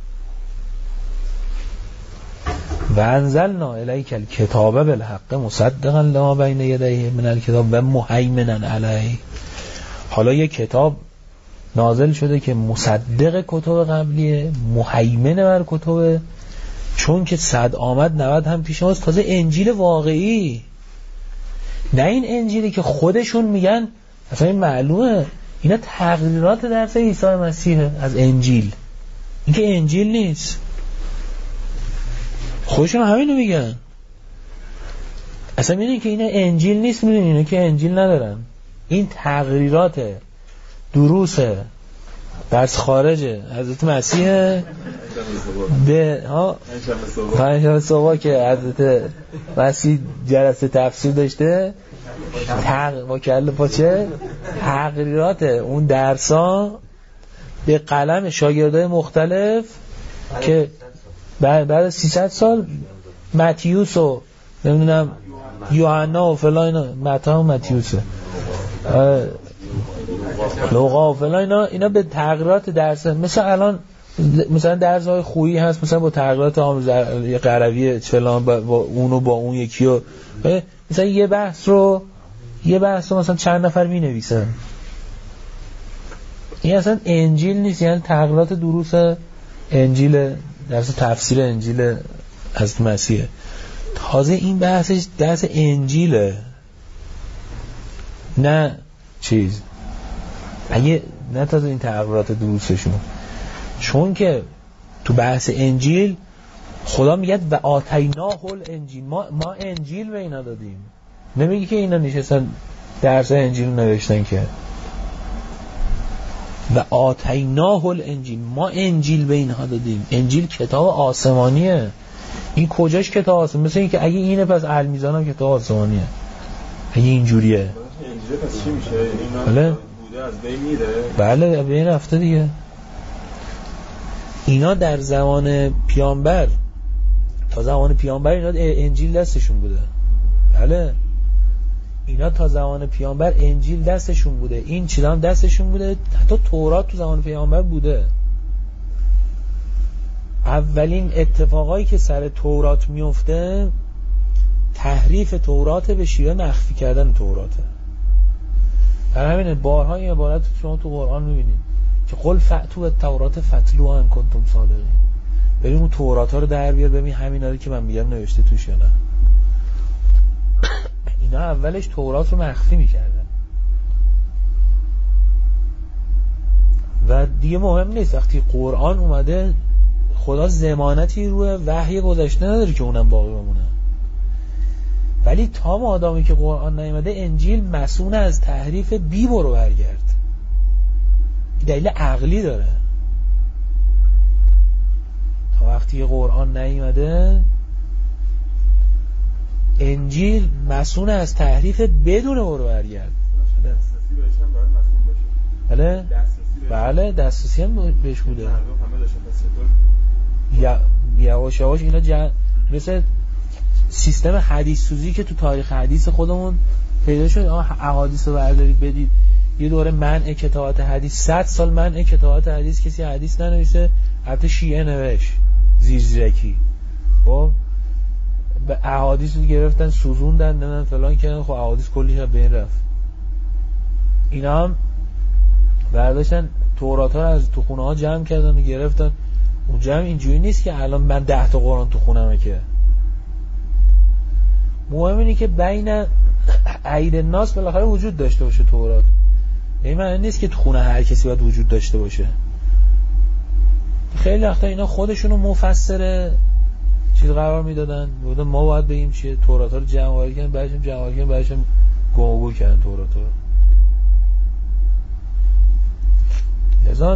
و انزلنا الیک الکتاب بالحق مصدقا لما بین یدیه من الکتاب و مهیمنا علیه. حالا یه کتاب نازل شده که مصدق کتب قبلیه، مهیمن بر کتب، چون که 100 آمد 90 هم پیش ماست. تازه انجیل واقعی، نه این انجیلی که خودشون میگن. اصلا این معلومه اینا تغییرات درس عیسی مسیح از انجیل. این که انجیل نیست، خودشون همینو میگن. اصلا میدونی که اینا انجیل نیست، میدونی اینا که انجیل ندارن. این تغییرات دروس درس خارجه حضرت مسیح به پنجشنبه صبح که حضرت مسیح جلسه تفسیر داشته، با کله پاچه تغییرات اون درسا به قلم شاگردای مختلف که بعد 300 سال متیوس و نمیدونم یوحنا و فلان متا و متیوسه لوقا و فلان اینا به تغییرات درس، مثلا الان مثلا درس‌های خویی هست مثلا با تغییرات آموزشی قروی فلان با اون و با اون یکی و مثلا یه بحث رو مثلا چند نفر می‌نویسن. این اصلا انجیل نیست، یعنی تغییرات دروس انجیل، درس تفسیر انجیل حضرت مسیح. تازه این بحثش درس انجیله، نه چیز اگه نه تازه این تغییرات دروسشون، چون که تو بحث انجیل خدا میگه و آتیناه الانجیل، ما انجیل به اینا دادیم. نمیگه که اینا نشستن درس انجیل نوشتن که و آتیناه الانجیل، ما انجیل به اینها دادیم. انجیل کتاب آسمانیه. این کجاش کتاب آسمانیه؟ مثل این که اگه اینه پس المیزان هم کتاب آسمانیه. اگه اینجوریه انجیل پس چی میشه؟ بله بوده از بین میره؟ بله از بین رفته دیگه. اینا در زمان پیامبر، تا زمان پیامبر اینا انجیل دستشون بوده. بله اینا تا زمان پیامبر انجیل دستشون بوده، این چیزا هم دستشون بوده، حتی تورات تو زمان پیامبر بوده. اولین اتفاقایی که سر تورات میفته تحریف تورات به شیوه مخفی کردن توراته. در همین بارها این عبارت شما تو قرآن میبینید که قل فأتوا بالتوراة فاتلوها ان کنتم صادقین. بریم اون تورات ها رو در بیار ببین همینا که من میگم نوشته توش یا نه. اینا اولش تورات رو مخفی میکردن و دیگه مهم نیست. وقتی قرآن اومده خدا ضمانتی روی وحی گذشته نداره که اونم باقی بمونه. ولی تا مادامی که قرآن نیامده انجیل مسئول از تحریف بی برو برگرد. دلیل عقلی داره. تا وقتی قرآن نیامده انجیل مسئول از تحریف بدون برو برگرد. دسترسی بهش هم باید مسئول باشه. بله دسترسی هم بهش بوده. یواش یواش اینا مثل سیستم حدیث سوزی که تو تاریخ حدیث خودمون پیدا شد. احادیث رو بردارید بدید یه دوره منع کتابت حدیث، 100 سال منع کتابت حدیث، کسی حدیث ننویسه. حتی شیعه نوشت زیرزیرکی خب به احادیث رو گرفتن سوزوندن نمیدن فلان کردن، خب احادیث کلیش به این رفت. اینا هم برداشتن تورات ها رو از تو خونه ها جمع کردن و گرفتن. اون جمع اینجوری نیست که الان من 10 تا قرآن تو خونمه، که مهم اینه که بین عید الناس بالاخره وجود داشته باشه تورات. این معنی نیست که تو خونه هر کسی باید وجود داشته باشه. خیلی وقتا اینا خودشونو مفسر چیز قرار میدادن، بودن ما باید بگیم چیه، تورات ها رو جمع کردن بعدشم گم کردن تورات ها رو. لذا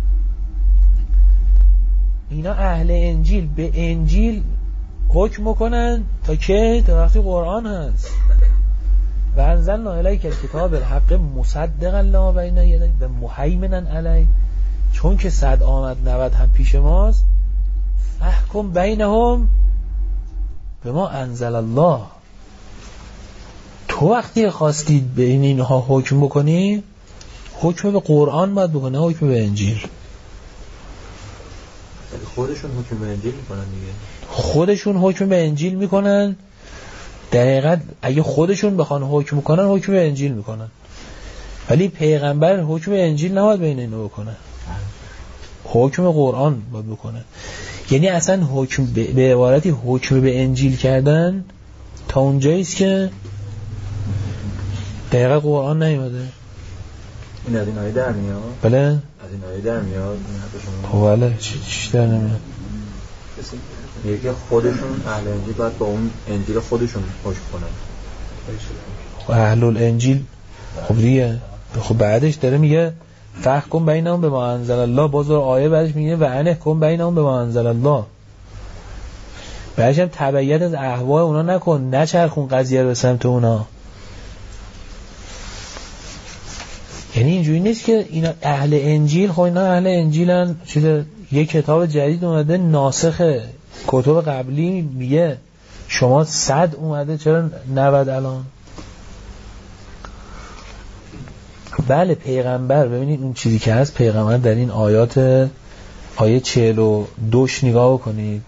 اینا اهل انجیل به انجیل حکم میکنن تا که تا وقتی قرآن هست. و انزلنا الیک الکتاب الحق مصدقا لما بین یدیه و مهیمنا علیه. چون که 100 آمد 90 هم پیش ماست، فحکم بینهم بما انزل الله. تو وقتی خواستید بین اینها حکم بکنی، حکم به قرآن باید بکنه، حکم به انجیل. خودشون حکم به انجیل میکنن دیگه. خودشون حکم به انجیل میکنن. دقیقاً اگه خودشون بخوان حکم کنن حکم به انجیل میکنن، ولی پیغمبر حکم به انجیل نباید بین اینو بکنه، حکم قرآن باید بکنه. یعنی اصلا حکم به عبارتی حکم به انجیل کردن تا اونجاییست که دقیقا قرآن نیومده. این از این آیه در میاد؟ بله از این آیه در میاد. بله چیش در نمیاد؟ میگه که خودشون اهل انجیل باید با اون انجیل خودشون حکم کنن. اهل الانجیل خب دیگه، خب بعدش داره میگه فحکم بینهم بما انزل الله. باز آیه بعدش میگه و انحکم بینهم بما انزل الله. بعدش هم تبعیت از اهواء اونا نکن، نچرخون قضیه رو به سمت اونا. نیست که اینا اهل انجیل، خب اینا اهل انجیلن، چیز یه کتاب جدید اومده ناسخ کتب قبلی میگه شما 100 اومده چرا 90 الان؟ بله پیغمبر، ببینید اون چیزی که هست پیغمبر در این آیات آیه 42 نگاه بکنید.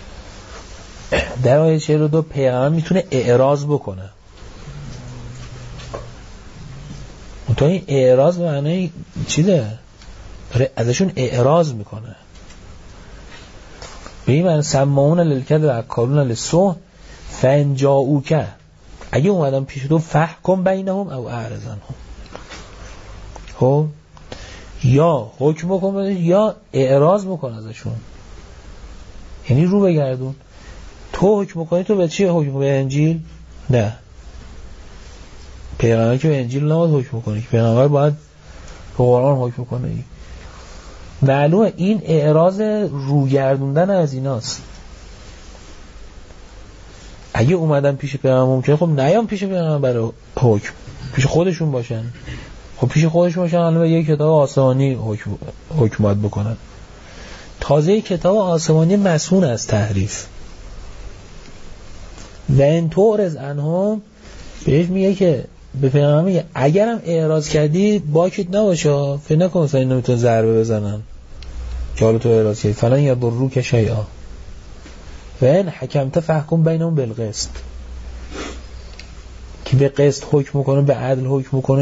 در آیه 42 پیغمبر میتونه اعراض بکنه. تو این اعراض به معنی چیه؟ داره ازشون اعراض میکنه. به این معنی سماعون للکذب و اکالون للسحت فان جاءوک، اگه اومدن پیش تو فحکم بینهم او اعرض عنهم. خب یا حکم بکن یا اعراض بکن ازشون، یعنی رو بگردون. تو حکم بکنی تو به چی حکم؟ به انجیل؟ نه، پیغمبر که به انجیل نباید حکم کنه، که پیغمبر باید به قرآن حکم کنه. معلومه این اعراض روگردوندن از ایناست. اگه اومدن پیش پیغمبر ممکنه خب نیام پیش پیغمبر برای حکم، پیش خودشون باشن. خب پیش خودشون باشن الان به یک کتاب آسمانی حکم باید بکنن. تازه کتاب آسمانی مسئول از تحریف. و این تعرض عنهم بهش میگه که به پیغمبر میگه اگرم اعراض کردی باکت نباشه، فکر نکن مثلا اینا میتونه ضربه بزنن که حالا تو اعراض کردی فلان یا ضروک شیئا و این حکمت فحکم بینهم بالقسط، که به قسط حکم کنه، به عدل حکم کنه.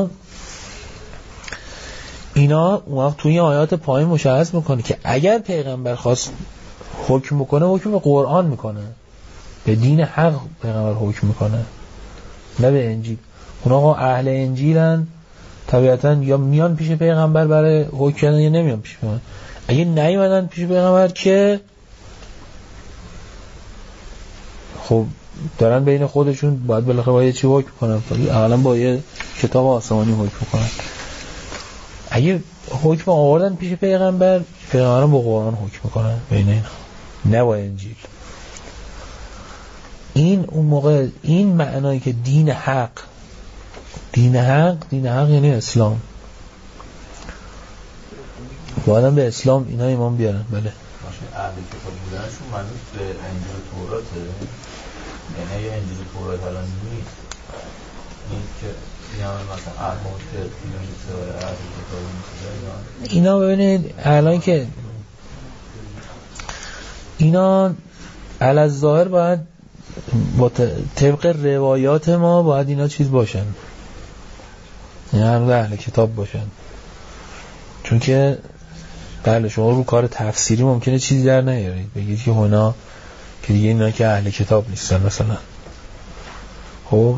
اینا اون وقت توی آیات پایین مشخص میکنه که اگر پیغمبر خواست حکم میکنه حکم به قرآن میکنه، به دین حق پیغمبر حکم میکنه، نه به انجیل. اونا اهل انجیلن، طبیعتا یا میان پیش پیغمبر برای حکم کردن یا نمیان پیش پیغمبر. اگه نیومدن پیش پیغمبر که خب دارن بین خودشون باید بالاخره باید چی حکم کنن، اولا با یه کتاب آسمانی حکم کنن. اگه حکم آوردن پیش پیغمبر، پیغمبران با قرآن حکم کنن بین اینا، نه با انجیل. این اون موقع این معنایی که دین حق یعنی اسلام، باید به اسلام اینا ایمان بیارن. بله اهل کتاب بودنشون منوط به انجیل توراته، یعنی انجیل تورات الان نیست، این که مثلا احمد که اینا ببینید الان که اینا علی ظاهر باید با طبق روایات ما باید اینا چیز باشن، یعنی اهل کتاب باشن، چون که بله شما رو کار تفسیری ممکنه چیزی در نیارید، بگید که اونا که دیگه اینا که اهل کتاب نیستن مثلا. خب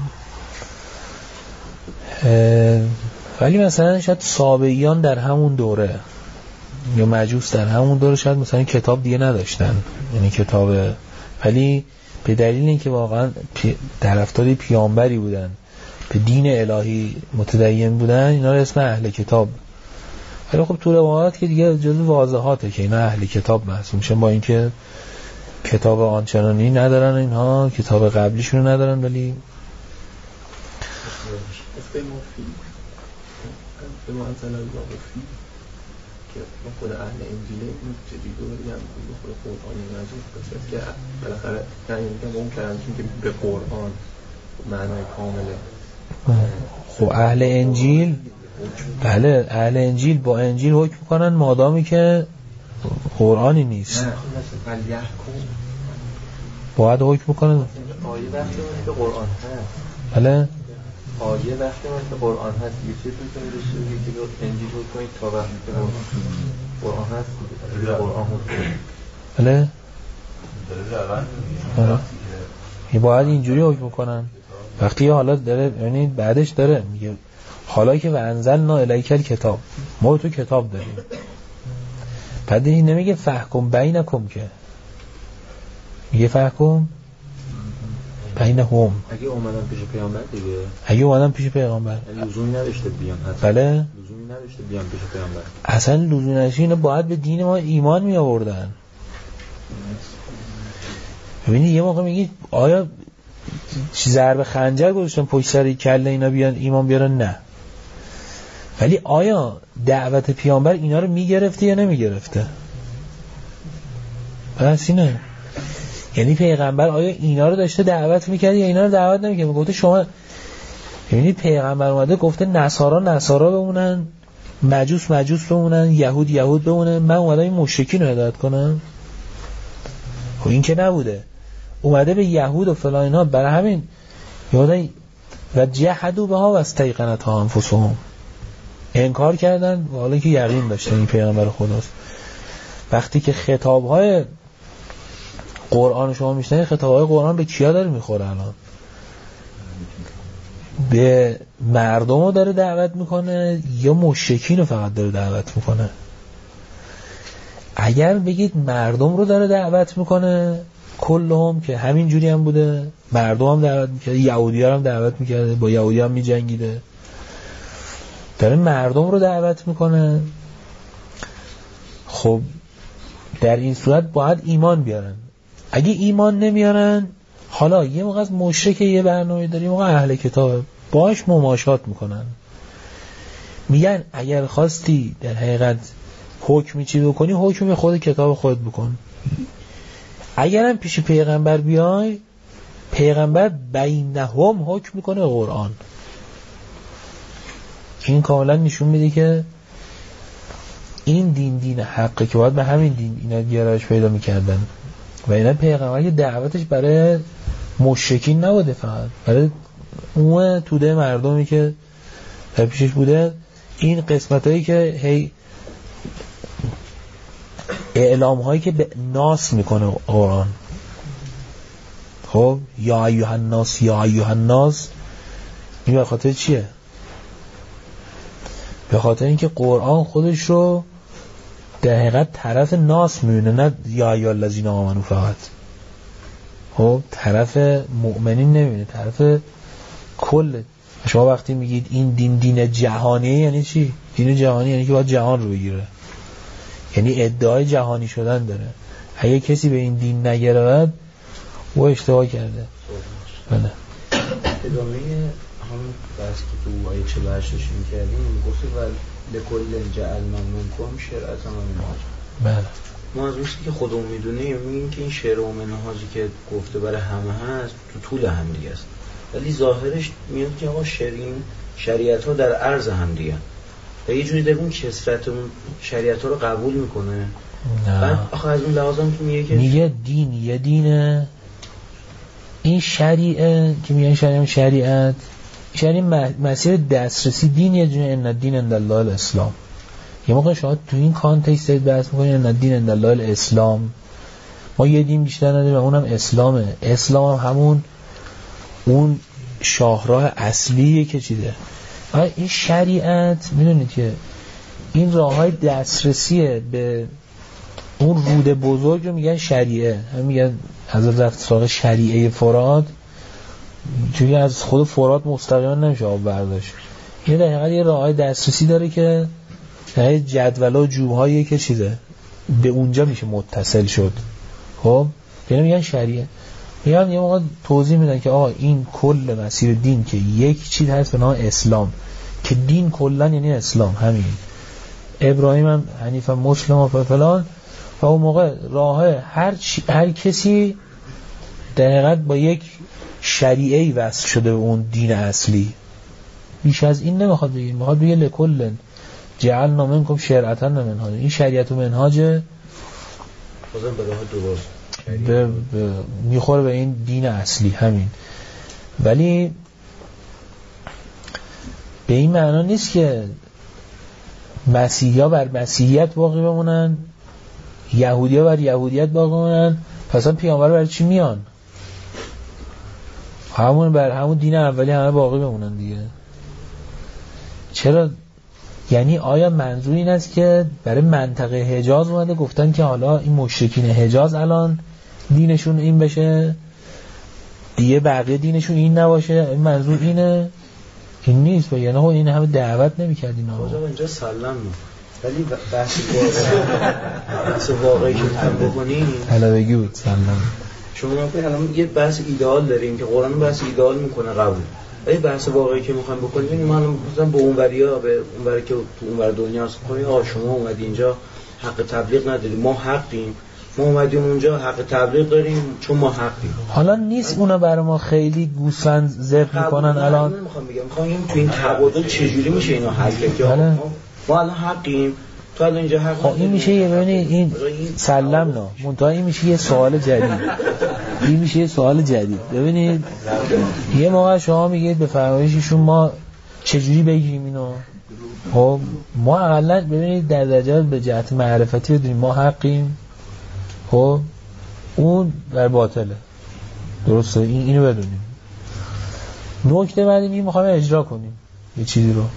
ولی مثلا شاید سابعیان در همون دوره یا مجوس در همون دوره شاید مثلا کتاب دیگه نداشتن، یعنی کتاب، ولی به دلیل اینکه واقعا طرفدار پیامبری بودن، به دین الهی متدین بودن، اینا رو اسم اهل کتاب. ولی خب تو روایات که دیگه جزو واضحاته که اینا اهل کتاب محسوب میشن، با اینکه کتاب آنچنانی ندارن، اینها کتاب قبلیشون ندارن، ولی به منزل الواقفی که خود اهل انجیله این جدید رو بگم خود قرآنی مجید بسید که بالاخره یعنی اون کردن که به قرآن معنای کامله. خب اهل انجیل بله اهل انجیل با انجیل حکم کنن مادامی که قرآنی نیست، باید حکم کنن. آیه وقتی به قرآن هست، بله آیه وقتی به قرآن هست یه چیز میتونید بشه که انجیل حکم کنید تا وقتی که قرآن هست به قرآن حکم. بله این باید اینجوری حکم کنن. وقتی حالا داره یعنی بعدش داره میگه حالا که وانزلنا الیک الکتاب، ما تو کتاب داریم، بعد این نمیگه فحکم بینکم، که میگه فحکم بینهم. اگه اومدن پیش پیامبر دیگه، اگه اومدن پیش پیغمبر لزومی نداشته بیان. بله لزومی نداشته بیان پیش پیامبر، اصلا لزومی نداشته. اینا باید به دین ما ایمان می آوردن. ببینید یه موقع میگید آیا ضرب خنجر گذاشتن پشت سر کله اینا بیان ایمان بیارن؟ نه، ولی آیا دعوت پیامبر اینا رو میگرفته یا نمیگرفته؟ بس اینه. یعنی پیغمبر آیا اینا رو داشته دعوت میکرد یا اینا رو دعوت نمیکرد؟ گفته شما، یعنی پیغمبر اومده گفته نصارا بمونن، مجوس بمونن، یهود بمونن، من اومدم این مشرکین رو هدایت کنم؟ خب این که نبوده. اومده به یهود و فلان اینا، برای همین یادن و جحدوا بها و استیقنتها انفسهم، انکار کردن و حالا که یقین داشتن این پیغمبر خداست. وقتی که خطاب‌های قرآن شما میشنید، خطاب‌های قرآن به کیا داره میخوره؟ الان به مردم رو داره دعوت میکنه یا مشرکین رو فقط داره دعوت میکنه؟ اگر بگید مردم رو داره دعوت میکنه کلهم، که همین جوری هم بوده، مردم هم دعوت میکرده، یهودی ها هم دعوت میکرده، با یهودی هم میجنگیده، داره مردم رو دعوت میکنه. خب در این صورت باید ایمان بیارن. اگه ایمان نمیارن، حالا یه موقع از مشرک یه برنامه داری، یه موقع اهل کتاب، باش مماشات میکنن، میگن اگر خواستی در حقیقت حکمی چی بکنی، حکمی خود کتاب خود بکن. اگرم پیش پیغمبر بیای، پیغمبر بینهم حکم میکنه قرآن. این کاملا نشون میده که این دین حقه که باید به همین دین اینا گرایش پیدا میکردن. و اینا پیغمبر که دعوتش برای مشرکین نبوده، فقط برای اون توده مردمی که پیشش بوده. این قسمت هایی که هی اعلام هایی که به ناس میکنه قرآن، خب یا ایها الناس یا ایها الناس، این به خاطر چیه؟ به خاطر اینکه قرآن خودش رو در حقیقت طرف ناس میبینه، نه یا ایها الذین آمنو فقط. خب طرف مؤمنین نمیبینه، طرف کل. شما وقتی میگید این دین جهانیه، یعنی چی؟ دین جهانی یعنی که باید جهان رو بگیره، یعنی ادعای جهانی شدن داره. اگه کسی به این دین نگرود او اشتباه کرده. بله. ادامه همون بحث که تو آیه 48 می‌کردیم، گفته و لکل جعلنا منکم شرعة و منهاجا. بله. ما از روزی که خودمون میدونیم میگیم که این شرع و منهاجی که گفته برای همه هست تو طول هم دیگه است، ولی ظاهرش میاد که آقا شریعت ها در عرض هم دیگه و یه جوری در اون کثرت اون شریعت ها رو قبول میکنه. بعد آخه از اون لحاظم که میگه دین یه دینه، این شریعه که میگن شریعت مسیر دسترسی، دین یه جوری ان الدین عند الله الاسلام. یه موقع شما تو این کانتکست بحث میکنید ان الدین عند الله الاسلام، ما یه دین بیشتر نداریم و اونم اسلامه. اسلام هم همون اون شاهراه اصلیه که چیده. این شریعت میدونید که این راههای دسترسیه به اون رود بزرگ رو میگن شریعه. هم میگن حضرت رفت سراغ شریعه فرات، چون از خود فرات مستقیما نمیشه آب برداشت. این در حقیقت یه راههای دسترسی داره که در جدول و جوبهایی که چیده به اونجا میشه متصل شد. خب یعنی میگن شریعه. میگن یه موقع توضیح میدن که آقا این کل مسیر دین که یک چیز هست به نام اسلام، که دین کلا یعنی اسلام، همین ابراهیم هم حنیف هم مسلم و فلان. و اون موقع راه هر کسی در حقیقت با یک شریعه‌ای وصل شده به اون دین اصلی. بیش از این نمیخواد بگیم، میخواد بگه لکل جعلنا منکم شرعة و منهاج. این شریعت و منهاج بازم به راه درست میخوره به این دین اصلی همین. ولی به این معنا نیست که مسیحی‌ها بر مسیحیت باقی بمونن، یهودی‌ها بر یهودیت باقی بمونن، پس هم پیامبر برای چی میان؟ همون دین اولی همه باقی بمونن دیگه. چرا؟ یعنی آیا منظور این است که برای منطقه حجاز اومده گفتن که حالا این مشرکین حجاز الان دینشون این بشه دیگه، بقیه دینشون این نباشه؟ این منظور اینه؟ این نیست. و یعنی این همه دعوت نمی‌کردین آقا. بازم اینجا سلام. ولی بحث واقعی که می‌خوام بکنیم علاوگی بود سلام. شما الان یه بحث ایدئال داریم که قرآن بحث ایدئال میکنه قبول، این بحث واقعی که میخوایم بکنیم این من مثلا به اونوریا به اونوری که تو اونور دنیا هست میگم شما اومدی اینجا حق تبلیغ نداری، ما حقیم، ما اومدیم اونجا حق تبلیغ داریم چون ما حقیم. حالا نیست اونا برای ما خیلی گوسفند ذبح میکنن الان. میخوام بگم تو این تبادل چجوری میشه اینو حل کرد؟ ما الان حقیم، تو الان اینجا حق. خب این میشه یه ببینید این سلمنا منتها این میشه یه سوال جدید. این میشه یه سوال جدید. ببینید یه موقع شما میگید به فرمایششون ما چجوری بگیم اینو؟ خب ما اقلا ببینید در درجه به جهت معرفتی بدونیم ما حقیم، خب اون بر باطله، درسته؟ اینو بدونیم. نکته بعدی میخوایم اجرا کنیم یه چیزی رو.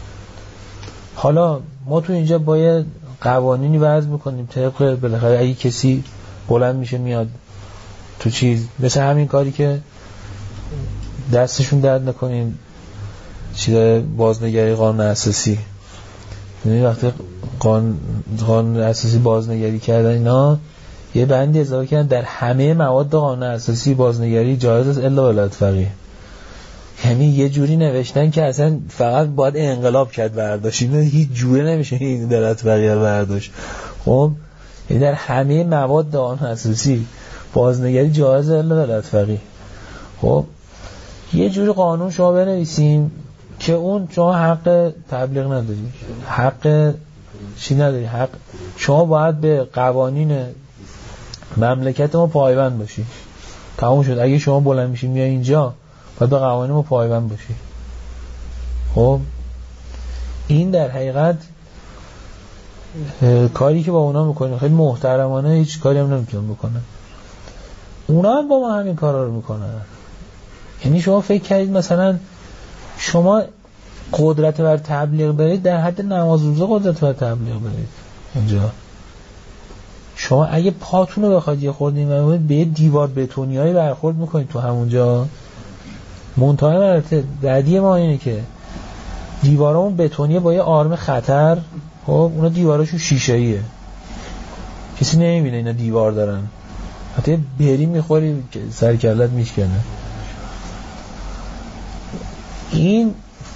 حالا ما تو اینجا باید قوانینی وضع بکنیم طبق بالاخره اگه کسی بلند میشه میاد تو چیز مثل همین کاری که دستشون درد نکنیم چیز بازنگری قانون اساسی، یعنی وقتی قانون اساسی بازنگری کردن اینا یه بندی اضافه کردن در همه مواد قانون اساسی بازنگری جایز است الا ولایت فقیه. یعنی یه جوری نوشتن که اصلا فقط باید انقلاب کرد برداشت، اینو هیچ جوره نمیشه این ولایت فقیه رو برداشت. خب یعنی در همه مواد قانون اساسی بازنگری جایز الا ولایت فقیه. خب یه جوری قانون شما بنویسیم که اون شما حق تبلیغ نداری، حق چی نداری، حق شما باید به قوانین مملکت ما پایبند باشی. تموم شد. اگه شما بلند میشی میای اینجا باید به قوانین ما پایبند باشی. خب این در حقیقت کاری که با اونا میکنیم خیلی محترمانه، هیچ کاری هم نمیتونن بکنن. اونا هم با ما همین کارا رو میکنن. یعنی شما فکر کردید مثلا شما قدرت بر تبلیغ دارید، در حد نماز روزه قدرت بر تبلیغ دارید اینجا. شما اگه پاتون رو بخواید یه خورده این به دیوار بتونیایی برخورد میکنید تو همونجا، منتهای مراتب بعدی ما اینه که دیوارمون بتونیه با یه آرم خطر. خب اونا دیواراشون شیشه‌ایه، کسی نمیبینه اینا دیوار دارن، حتی بری میخوری سر کلت میشکنه. این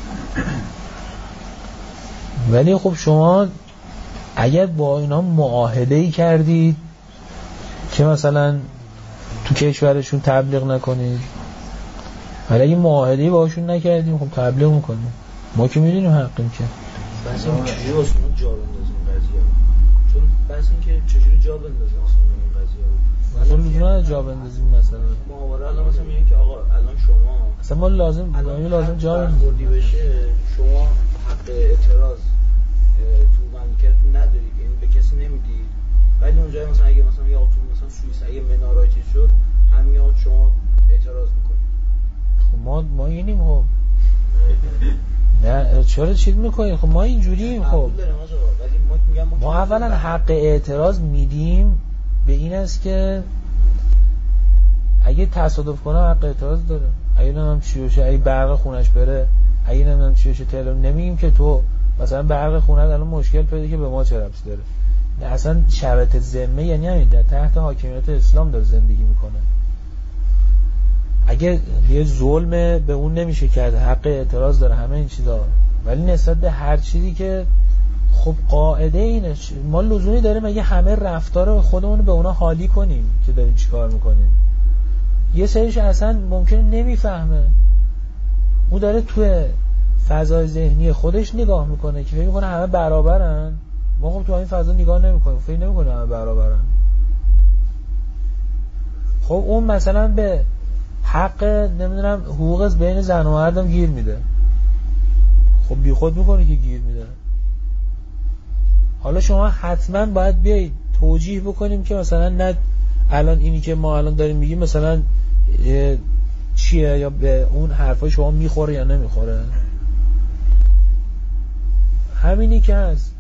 ولی خب شما اگر با اینا معاهده‌ای کردید که مثلا تو کشورشون تبلیغ نکنید، ولی اگه معاهده‌ای باشون نکردیم خب تبلیغ میکنیم، ما که میدونیم حقیم. که بس این چجوری واسه اون جا بندازیم قضیه رو، چون بس این که چجوری جا بندازیم واسه اون قضیه رو، مثلا لزوما جا بندازیم. مثلا معاوره الان مثلا میگن که آقا الان شما اصلا ما لازم جا بندازیم بشه، شما حق اعتراض تو مملکتتون ندارید، یعنی به کسی نمیدید، ولی اونجا مثلا اگه مثلا یا تو مثلا سوئیس اگه منارای چیز شد همین یاد شما اعتراض میکنید. خب ما اینیم. خب نه چرا چیز میکنید؟ خب ما اینجوریم. خب ما اولا حق اعتراض میدیم به این است که اگه تصادف کنه حق اعتراض داره، اگه نمیدونم چی بشه، اگه برق خونش بره، اگه نمیدونم چی بشه، تلفن نمیگیم که تو مثلا برق خونه الان مشکل پیدا که به ما چه ربطی داره. نه اصلا شرط ذمه یعنی همین در تحت حاکمیت اسلام داره زندگی میکنه. اگه یه ظلم به اون نمیشه کرد، حق اعتراض داره، همه این چیزا. ولی نسبت به هر چیزی که خب قاعده اینه ما لزومی داریم اگه همه رفتار خودمون به اونا حالی کنیم که داریم چیکار میکنیم. یه سریش اصلا ممکنه نمیفهمه، اون داره توی فضای ذهنی خودش نگاه میکنه که فکر میکنه همه برابرن. ما خب تو این فضا نگاه نمیکنیم، فکر نمیکنیم همه برابرن. خب اون مثلا به حق نمیدونم حقوق بین زن و مردم گیر میده، خب بی خود میکنه که گیر میده. حالا شما حتما باید بیایید توجیه بکنیم که مثلا نه الان اینی که ما الان داریم میگیم مثلا چیه، یا به اون حرفای شما میخوره یا نمیخوره. همینی که هست.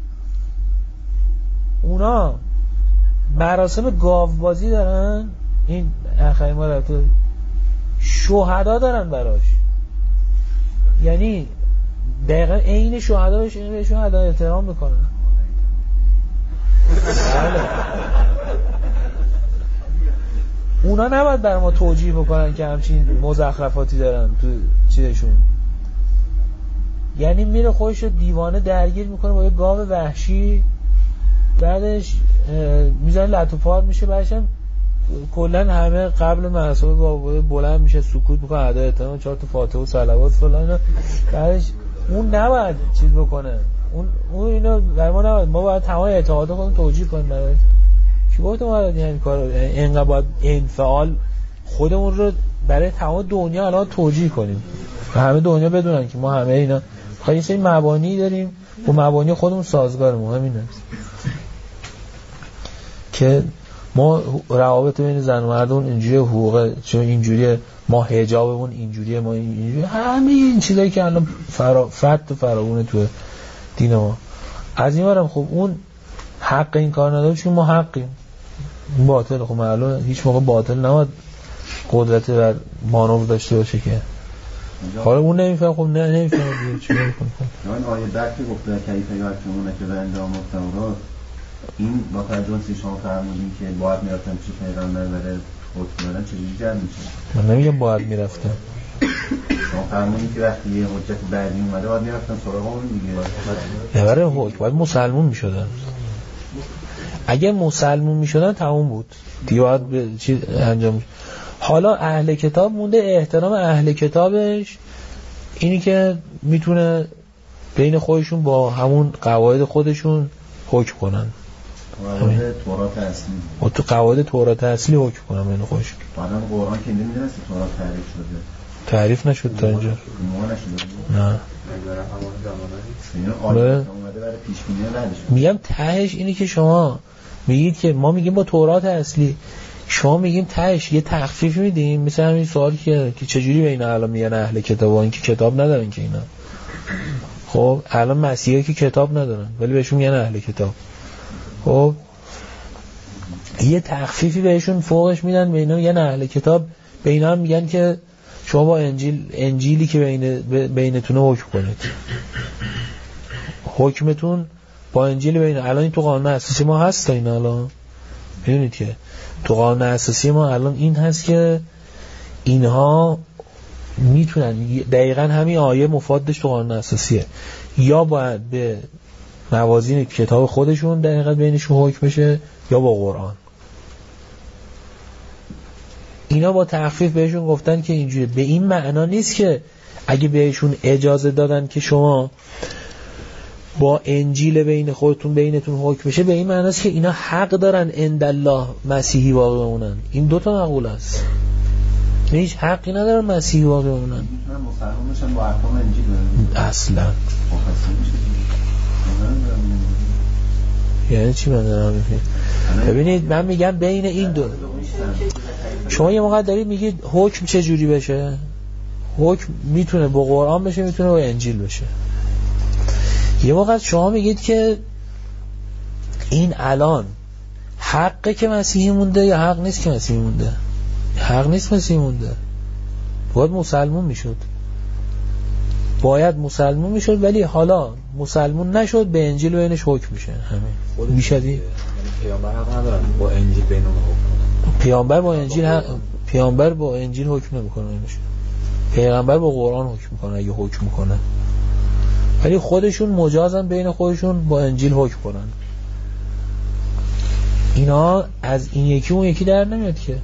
اونا مراسم گاوبازی دارن، این اخی ما رو تو شهدا دارن براش، یعنی دقیقا عین شهدا بهشون احترام میکنن. اونا نباید بر ما توجیه بکنن که همچین مزخرفاتی دارن تو چیزشون. یعنی میره خودش رو دیوانه درگیر میکنه با یه گاو وحشی، بعدش میزنه لط و پات میشه، بعدش هم کلا همه قبل مراسم گاو بلند میشه سکوت میکنه، ادای احترام 4 تا فاتحه و صلوات فلان. بعدش اون نباید چیز بکنه، اون اینو برای ما نباید، ما باید تمام اعتقاد خودمون توجیه کنیم. برای کی گفت ما باید این کارو اینقدر باید انفعال خودمون رو برای تمام دنیا الان توجیه کنیم و همه دنیا بدونن که ما همه اینا خیلی سری مبانی داریم و مبانی خودمون سازگار همینه که ما روابط بین زن و مرد اون اینجوری حقوقه، چون اینجوریه، ما حجابمون اینجوریه، ما اینجوری، همه این چیزایی که الان فت و فراوونه تو دین ما. از این برم خب اون حق این کار نداره چون ما حقیم، این باطل. خب معلومه هیچ موقع باطل نباید قدرت بر مانور داشته باشه که حالا اون نمیفهم. خب نمیفهم دیگه چی میکنه. این آیه بعد که گفته کیفیت چونه که به اندام التوراة، این با توجه شما فرمودین که باید میرفتن پیش پیغمبر برای حکم دادن، چجوری جمع میشه؟ من نمیگم باید میرفتن، شما فرمودین که وقتی یه حجت بعدی اومده باید میرفتن سراغ اون دیگه. نه برای حکم باید مسلمون میشدن. اگه مسلمون میشدن تموم بود دیگه، باید چی انجام میشه. حالا اهل کتاب مونده احترام اهل کتابش اینی که میتونه بین خودشون با همون قواعد خودشون حکم کنن، قواعد تورات اصلی و تو قواعد تورات اصلی حکم کنن بین خودشون. بعدم قرآن که نمیدونست تورات تعریف شده، تعریف نشد تا اینجا. نه میگم تهش اینی که شما میگید که ما میگیم با تورات اصلی، شما میگیم تهش یه تخفیف میدیم. مثل همین سوال که چجوری به اینا الان میگن اهل کتاب و این که کتاب ندارن که اینا، خب الان مسیحی که کتاب ندارن ولی بهشون میگن اهل کتاب، خب یه تخفیفی بهشون فوقش میدن، به اینا میگن اهل کتاب، به اینا هم میگن که شما با انجیلی که بینتون حکم کنید، حکمتون با انجیل بین. الان این تو قانون اساسی ما هست، این الان میدونید که تو قانون اساسی ما الان این هست که اینها میتونن دقیقاً همین آیه مفادش تو قانون اساسیه، یا باید به موازین کتاب خودشون دقیقاً بینشون حکم بشه یا با قرآن. اینا با تخفیف بهشون گفتن که اینجوری. به این معنا نیست که اگه بهشون اجازه دادن که شما با انجیل بین خودتون بینتون حکم بشه، به این معنی است که اینا حق دارن عند الله مسیحی واقع بمونن. این دوتا مقوله است. هیچ حقی ندارن مسیحی واقع بمونن. مسلمان میشن با احکام انجیل اصلا. یعنی چی من دارم میگم؟ ببینید من میگم بین این دو، شما یه موقع دارید میگید حکم چه جوری بشه؟ حکم میتونه با قرآن بشه، میتونه با انجیل بشه. یه موقع شما میگید که این الان حقه که مسیحی مونده یا حق نیست که مسیحی مونده؟ حق نیست مسیحی مونده، باید مسلمون میشد، باید مسلمون میشد، ولی حالا مسلمون نشد، به انجیل بینش حکم میشه. همین میشدی؟ پیامبر حق ندارن با انجیل بینون حکم. پیامبر با انجیل حکم نمیکنه، پیغمبر با قرآن حکم میکنه اگه حکم میکنه، ولی خودشون مجازن بین خودشون با انجیل حکم کنن. اینا از این یکی اون یکی در نمیاد که.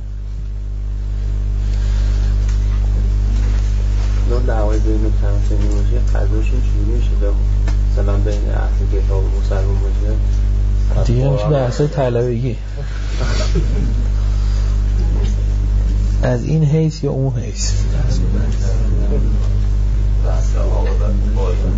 اون دعوای بین طرفین باشه، قضاشون چجوری میشه؟ مثلا بین اهل کتاب و مسلمان باشه دیگه میشه بحثای طلبگی از این حیث یا اون حیث. بحث آقابت باید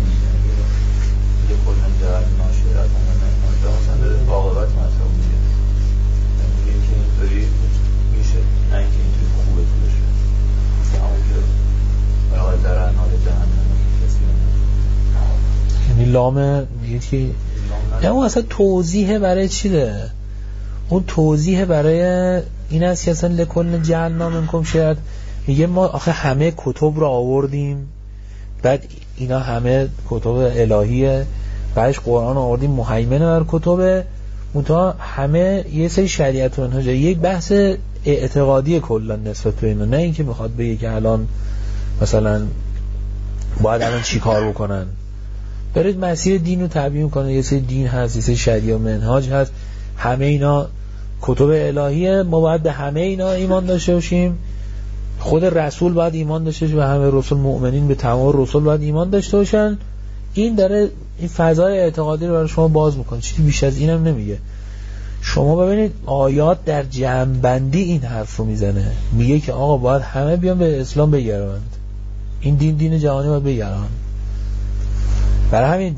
یه کلن جهت ناشرت مثلا آقابت مثلا میگه که اینطوری میشه، نه اینکه اینطوری خوبه باشه، همون که برای در انحال جهنم کسی یعنی لام میگه که نه اون اصلا توضیح برای چی ده؟ اون توضیح برای این است که اصلا لکل جعلنا منکم شرعة، میگه ما آخه همه کتب رو آوردیم، بعد اینا همه کتب الهیه، بعدش قرآن آوردیم مهیمن بر کتبه، منتها همه یه سری شریعت و منهاج. یک بحث اعتقادی کلا نسبت به اینا، نه اینکه میخواد بگه که الان مثلا باید الان چی کار بکنن. برید مسیر دین رو تبیین کنن. یه سری دین هست، یه سری شریعه و منهاج هست، همه اینا کتب الهیه، ما باید به همه اینا ایمان داشته باشیم. خود رسول باید ایمان داشته باشه و همه رسول مؤمنین به تمام رسول باید ایمان داشته باشن. این داره این فضای اعتقادی رو برای شما باز میکنه، چیزی بیش از اینم نمیگه. شما ببینید آیات در جمع‌بندی این حرف رو میزنه، میگه که آقا باید همه بیان به اسلام بگردند، این دین جهانی باید بگردند. برای همین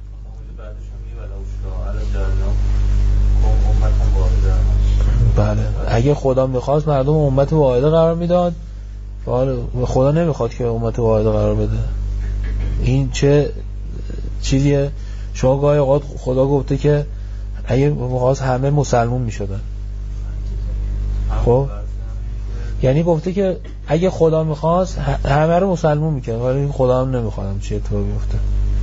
بله اگه خدا میخواست مردم امت واحده قرار میداد، خدا نمیخواد که امت واحده قرار بده. این چه چیزیه؟ شما گاهی اوقات خدا گفته که اگه میخواست همه مسلمون میشدن، خب یعنی گفته که اگه خدا میخواست همه رو مسلمون میکرد، ولی خدا هم نمیخواد چه اتفاقی بیفته.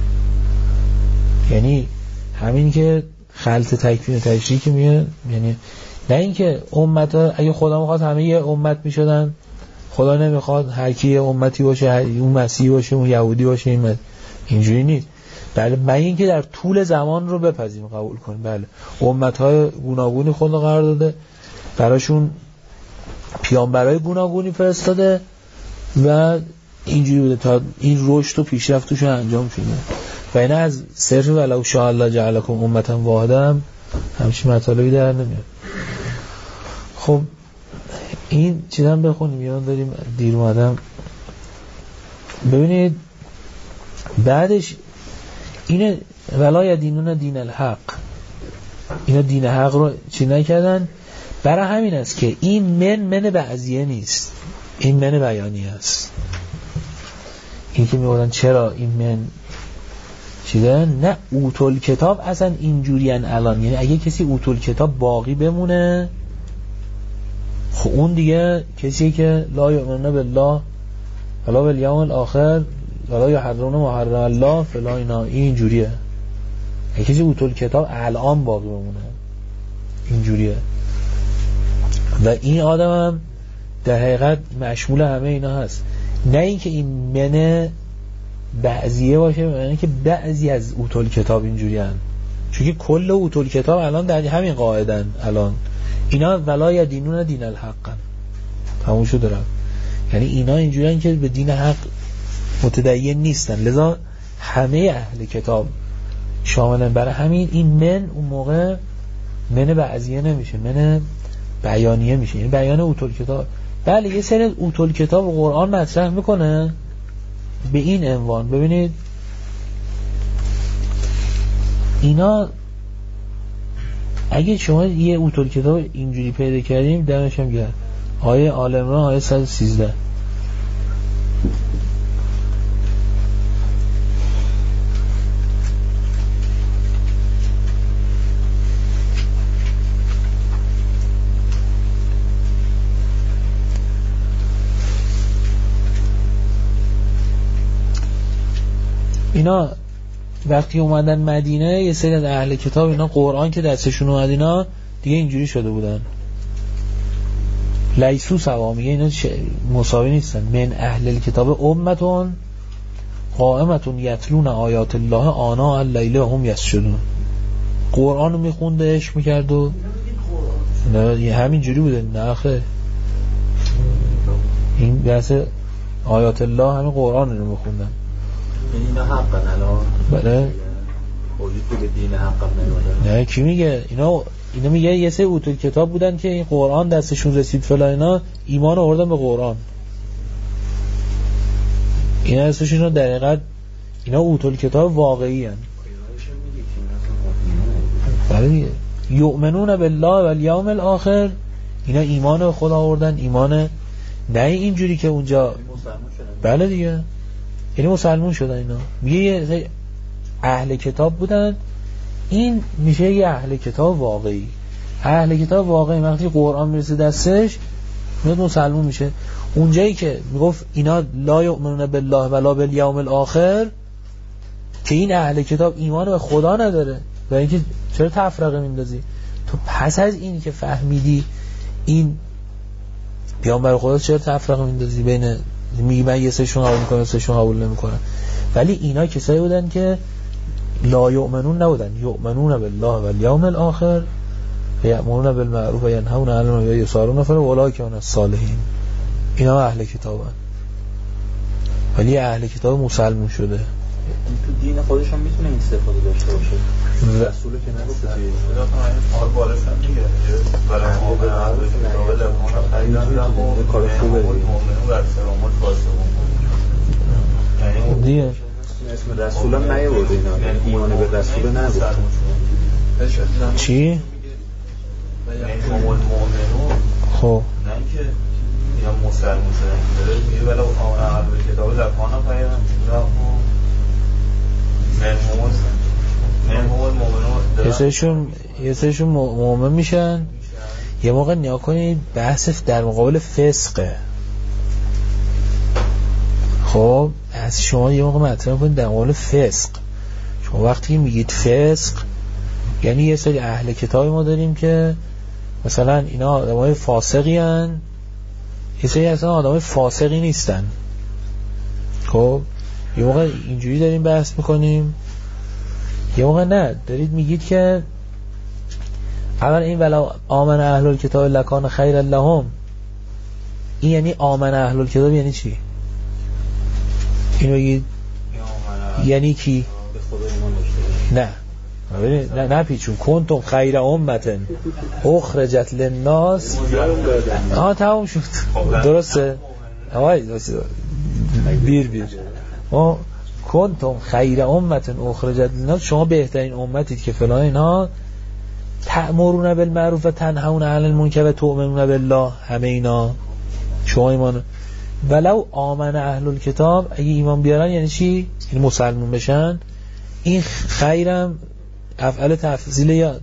یعنی همین که خلط تکوین و تشریح که میگه، یعنی نه اینکه امت ها اگه خدا میخواد همه یه امت میشدن، خدا نمیخواد هر کی یه امتی باشه، اون مسیحی باشه، اون یهودی باشه، اینجوری نیست. بله من اینکه در طول زمان رو بپذیریم قبول کنیم. بله امت‌های گوناگونی خدا قرار داده، براشون پیامبرای گوناگونی فرستاده و اینجوری بوده تا این رشد و پیشرفت توشون انجام شده. و اینا از صرف ولو شاء الله جعلکم امتا واحده هم همچین مطالبی در نمیاد. خب این چیزا بخونیم، یاد داریم دیر اومدم. ببینید بعدش اینه ولا یدینون دین الحق، اینا دین حق رو چی نکردن. برای همین است که این من بعضیه نیست، این من بیانی است. این که میگن چرا این من چیزه، نه اوتول کتاب اصلا اینجوریان الان. یعنی اگه کسی اوتول کتاب باقی بمونه، خب اون دیگه کسی که لا یؤمنون بالله ولا بالیوم الاخر ولا یحرمون ما حرم الله فلا، اینا اینجوریه. اگه کسی اوتول کتاب الان باقی بمونه اینجوریه. و این آدم هم در حقیقت مشمول همه اینا هست، نه اینکه این منه بعضیه باشه، یعنی که بعضی از اوتول کتاب اینجوری هن. چون که کل اوتول کتاب الان در همین قاعدن. الان اینا ولا یدینون دین الحق تموم شده رفت. یعنی اینا اینجوری هن که به دین حق متدین نیستن، لذا همه اهل کتاب شاملن. برای همین این من اون موقع من بعضیه نمیشه، من بیانیه میشه، یعنی بیان اوتول کتاب. بله یه سری اوتول کتاب قرآن مطرح میکنه به این عنوان. ببینید اینا اگه شما یه اوتول کتاب اینجوری پیدا کردیم درش هم گرد آیه آل عمران آیه 113 اینا وقتی اومدن مدینه یه سری از اهل کتاب اینا قرآن که دستشون اومد اینا دیگه اینجوری شده بودن لیسو سوا، میگه اینا مساوی نیستن. من اهل الکتاب امتون قائمتون یتلون آیات الله آناء اللیل و هم یسجدون. قرآن رو میخونده عشق میکرد و نه همین جوری بوده. نه خیر، این بحث آیات الله همین قرآن رو میخوندن. اینا حقا الان بله خودی به دین حقا نمیدن. نه کی میگه اینا میگه یه سری اوتول کتاب بودن که این قرآن دستشون رسید فلان، اینا ایمان آوردن به قرآن. اینا اسمشون رو در حقیقت اینا اوتول کتاب واقعی هن. بله دیگه یؤمنون بالله والیوم الاخر، اینا ایمان به خدا آوردن، ایمان نه اینجوری که اونجا. بله دیگه یعنی مسلمون شدن. اینا میگه یه اهل کتاب بودن، این میشه یه اهل کتاب واقعی. اهل کتاب واقعی وقتی قرآن میرسه دستش میاد مسلمون میشه. اونجایی که میگفت اینا لا یؤمنون بالله ولا بالیوم الاخر، که این اهل کتاب ایمان به خدا نداره و اینکه چرا تفرقه میندازی تو؟ پس از این که فهمیدی این پیامبر خدا چرا تفرقه میندازی بین میگی من یه سهشون قبول میکنم یه سهشون قبول نمیکنم؟ ولی اینا کسایی بودن که لا یؤمنون نبودن، یؤمنون بالله و الیوم الاخر و یأمرون بالمعروف و ینهون عن المنکر و یسارون فی اولئک هم الصالحین. اینا اهل کتابن، ولی اهل کتاب مسلمون شده. تو دین خودشون میتونه این استفاده داشته باشه. رسول که نگفته چیه؟ حال بالش هم میگه برای مؤمن اهل کتاب لمون خیلی کار خوبه مؤمنون در سرامت فاسقون. یعنی دیگه اسم رسول هم نیاورده اینا، یعنی ایمان به رسول نگفت. چی؟ یعنی مؤمنون خب نه اینکه یا مسلمون شدن داره میگه ولی اهل کتاب لکانا پیام یه سهشون مؤمن میشن. یه موقع نیا کنید بحث در مقابل فسقه. خب از شما یه موقع مطرح کنید در مقابل فسق. شما وقتی میگید فسق یعنی یه سری اهل کتابی ما داریم که مثلا اینا آدمای فاسقی هن، یه سری اصلا آدمای فاسقی نیستن. خب یه موقع اینجوری داریم بحث میکنیم، یه موقع نه دارید میگید که اول این ولو آمن اهل الکتاب لکان خیر لهم، این یعنی آمن اهل الکتاب یعنی چی؟ اینو بگید یعنی کی؟ نه پیچون کنتم خیر امتن اخرجت للناس. تمام شد درسته؟ بیر کنتم خیر امتن اخرجت للناس، شما بهترین امتید که فلان اینا، تأمرون بالمعروف و تنهون عن المنکر و تؤمنون بالله، همه اینا شما ایمان. ولو آمن اهل الکتاب اگه ایمان بیارن یعنی چی؟ یعنی مسلمون بشن. این خیرم افعال تفضیل یا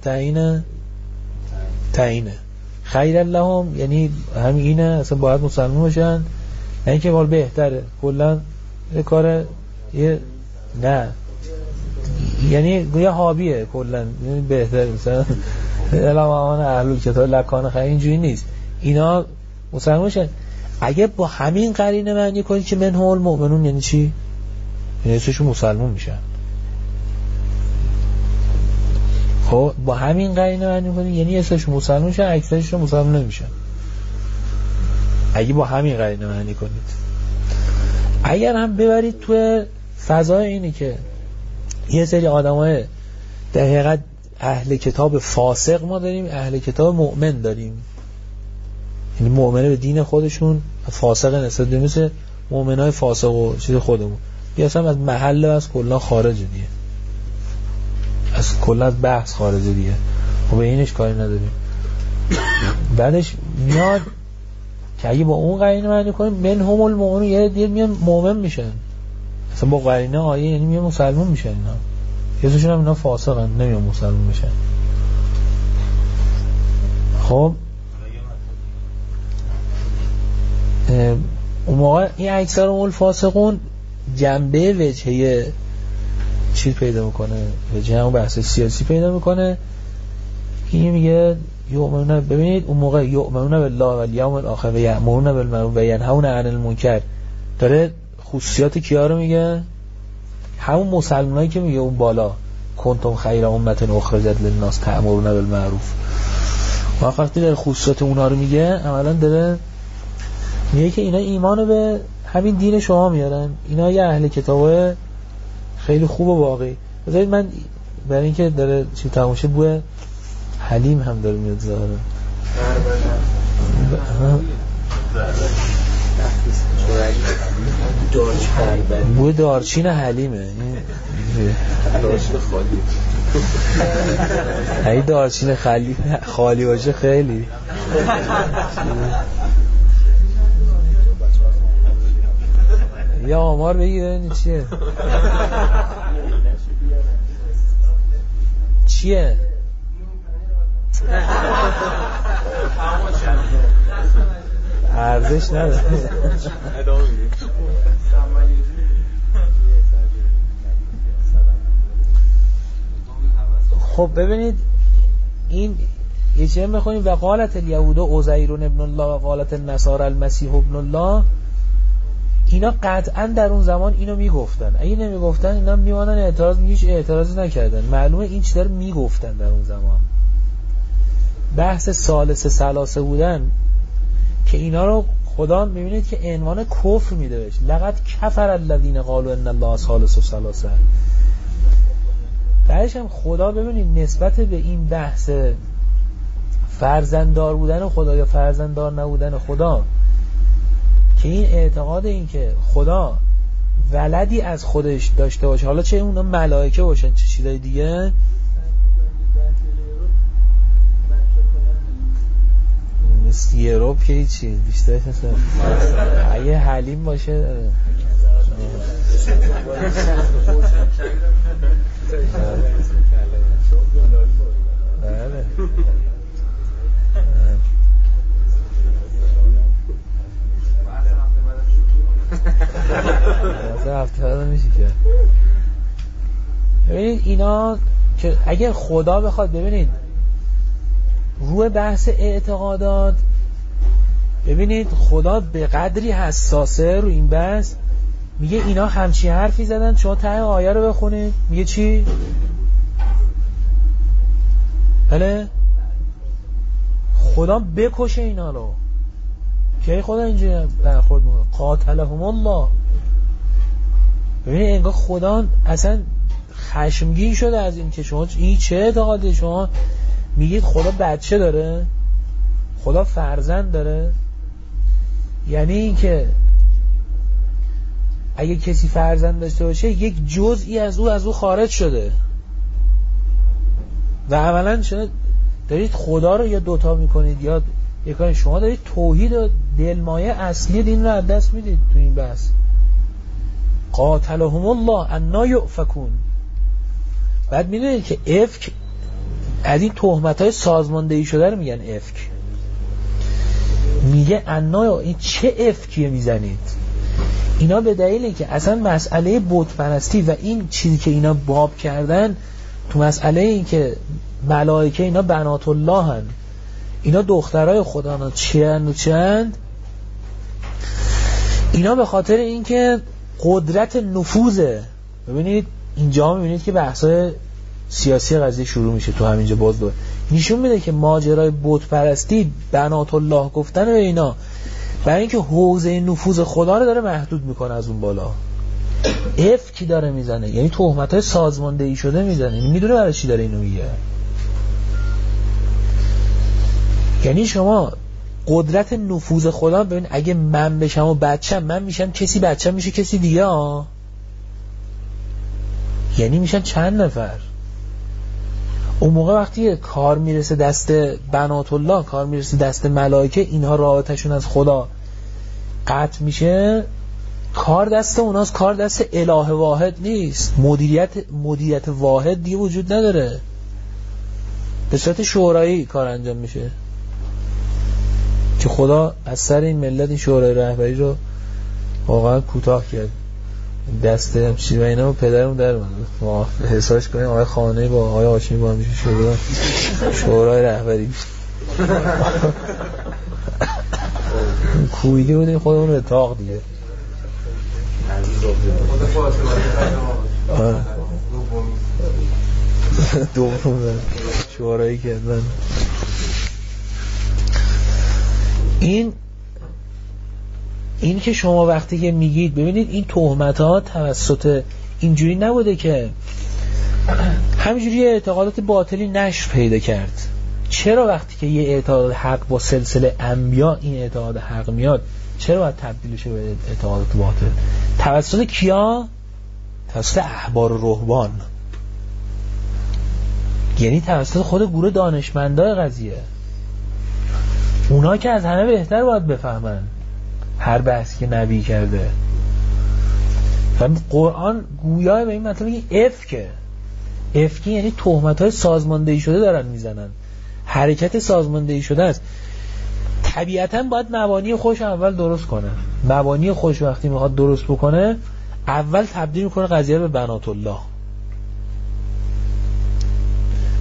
تعیینه. خیر لهم یعنی همین اینه، اصلا باید مسلمون بشن، نه اینکه مال بهتره کلا یه کار یه نه، یعنی یه حابیه کلا بهتره. مثلا علمان اهل الکتاب لکان خیر اینجوری نیست، اینا مسلمون بشن. اگه با همین قرینه معنی کنید که منهم المؤمنون یعنی چی؟ یعنی چشون مسلمون میشن. خب با همین قرینه معنی کنید یعنی اسمشون مسلمون میشن، اکثرشون مسلمون نمیشن. اگه با همین قرینه معنی کنید. اگر هم ببرید تو فضای اینی که یه سری آدمای در حقیقت اهل کتاب فاسق ما داریم، اهل کتاب مؤمن داریم، یعنی مؤمنه به دین خودشون، فاسق نسبت به مثل مؤمنای فاسق و چیز خودمون، یا اصلا از محله از کلا خارج دیگه، از کلا از بحث خارج دیگه. خب به اینش کاری نداریم. بعدش میاد که اگه با اون قرینه معنی کنیم منهم المؤمنون، یه دیگه میان مؤمن میشن، اصلا با قرینه آیه یعنی میان مسلمون میشن. اینا یکیشون هم اینا فاسقن نمیان مسلمون میشن. خب اون موقع این اکثر اون فاسقون جنبه وجهه چی پیدا میکنه؟ وجهه همون بحث سیاسی پیدا میکنه. این میگه یؤمنون، ببینید اون موقع یؤمنون بالله و الیوم الاخر و یأمرون بالمعروف و ینهون عن المنکر داره خصوصیات کیا رو میگه؟ همون مسلمانایی که میگه اون بالا کنتم خیر امت اخرجت للناس تأمرون بالمعروف. وقتی داره خصوصیات اونا رو میگه عملا داره میگه که اینا ایمانو به همین دین شما میارن، اینا یه اهل کتابه خیلی خوب و واقعی. بذارید من برای اینکه داره چی تماشا بوه حلیم هم داره میاد ظاهره، بوه دارچین حلیمه. این دارچین خالی باشه خیلی یا آمار بگیرن چیه ارزش نداره. خب ببینید این یه چیزی میخونیم و قالت الیهود عزیر ابن الله و قالت النصارى المسیح ابن الله، اینا قطعا در اون زمان اینو میگفتن. اگه نمیگفتن اینا میمانن هیچ اعتراضی نکردن. معلومه این چیزا رو میگفتن در اون زمان. بحث ثالث ثلاثه بودن که اینا رو خدا میبینید که عنوان کفر میده بهش، لقد کفر الذین قالوا ان الله ثالث ثلاثه. بعدش هم خدا ببینید نسبت به این بحث فرزنددار بودن خدا یا فرزنددار نبودن خدا، که این اعتقاد این که خدا ولدی از خودش داشته باشه، حالا چه اونا ملائکه باشن چه چیزای دیگه، یوروپ که هیچی بیشتر اگه حلیم باشه بله هفته میشه که ببینید اینا که اگه خدا بخواد، ببینید روی بحث اعتقادات، ببینید خدا به قدری حساسه رو این بحث، میگه اینا همچی حرفی زدن. شما ته آیه رو بخونید میگه چی؟ بله خدا بکشه اینا رو. که خدا اینجا برخورد میکنه قاتلهم الله. ببینید انگار خدا اصلا خشمگین شده از این که شما این چه اعتقادی، شما میگید خدا بچه داره، خدا فرزند داره. یعنی این که اگه کسی فرزند داشته باشه یک جزئی از او خارج شده و عملا شما دارید خدا رو یا دوتا میکنید یا یکان شما دارید توحید و دلمایه اصلی دین رو از دست میدید تو این بحث. قاتلهم الله انا یؤفکون. بعد میدونید که افک از این تهمت‌های سازماندهی شده رو میگن افک. میگه انا، این چه افکیه میزنید؟ اینا به دلیلی که اصلا مسئله بت پرستی و این چیزی که اینا باب کردن تو مسئله این که ملائکه اینا بنات الله هن، اینا دخترای خدا هن، چند اینا به خاطر این که قدرت نفوذه. ببینید اینجا میبینید که بحثای سیاسی قضیه شروع میشه تو همینجا. باز دو نشون میده که ماجرای بت پرستی بنات الله گفتن به اینا برای اینکه حوزه نفوذ خدا رو داره محدود میکنه از اون بالا. افکی داره میزنه، یعنی تهمت‌های سازماندهی شده میزنه. یعنی میدونه برای چی داره اینو میگه. یعنی شما قدرت نفوذ خدا، ببین اگه من بشم و بچم، من میشم کسی، بچم میشه کسی دیگه یعنی میشن چند نفر. اون موقع وقتی کار میرسه دست بنات الله، کار میرسه دست ملائکه، اینها رابطشون از خدا قطع میشه، کار دست اوناست، کار دست اله واحد نیست. مدیریت واحد دیگه وجود نداره. به صورت شورایی کار انجام میشه که خدا از سر این ملت این شورای رهبری رو واقعا کوتاه کرد. دست همچی و اینا پدرم در ما حسابش کنیم آقای خانه‌ای با آقای هاشمی با هم میشه شورای رهبری کویده بودیم خودمون رو اتاق دیگه. دوم شورایی کردن. این که شما وقتی که میگید، ببینید این تهمت ها توسط اینجوری نبوده که همینجوری اعتقادات باطلی نشر پیدا کرد. چرا وقتی که یه اعتقاد حق با سلسله انبیا این اعتقاد حق میاد، چرا باید تبدیل شه به اعتقادات باطل؟ توسط کیا؟ توسط احبار و رهبان، یعنی توسط خود گروه دانشمندای قضیه. اونا که از همه بهتر باید بفهمن هر بحثی که نبی کرده. و قرآن گویا به این مطلب میگه افکی یعنی تهمت‌های سازماندهی شده دارن میزنن، حرکت سازماندهی شده است. طبیعتاً باید مبانی خوش اول درست کنه. مبانی خوش وقتی میخواد درست بکنه اول تبدیل میکنه قضیه به بنات الله.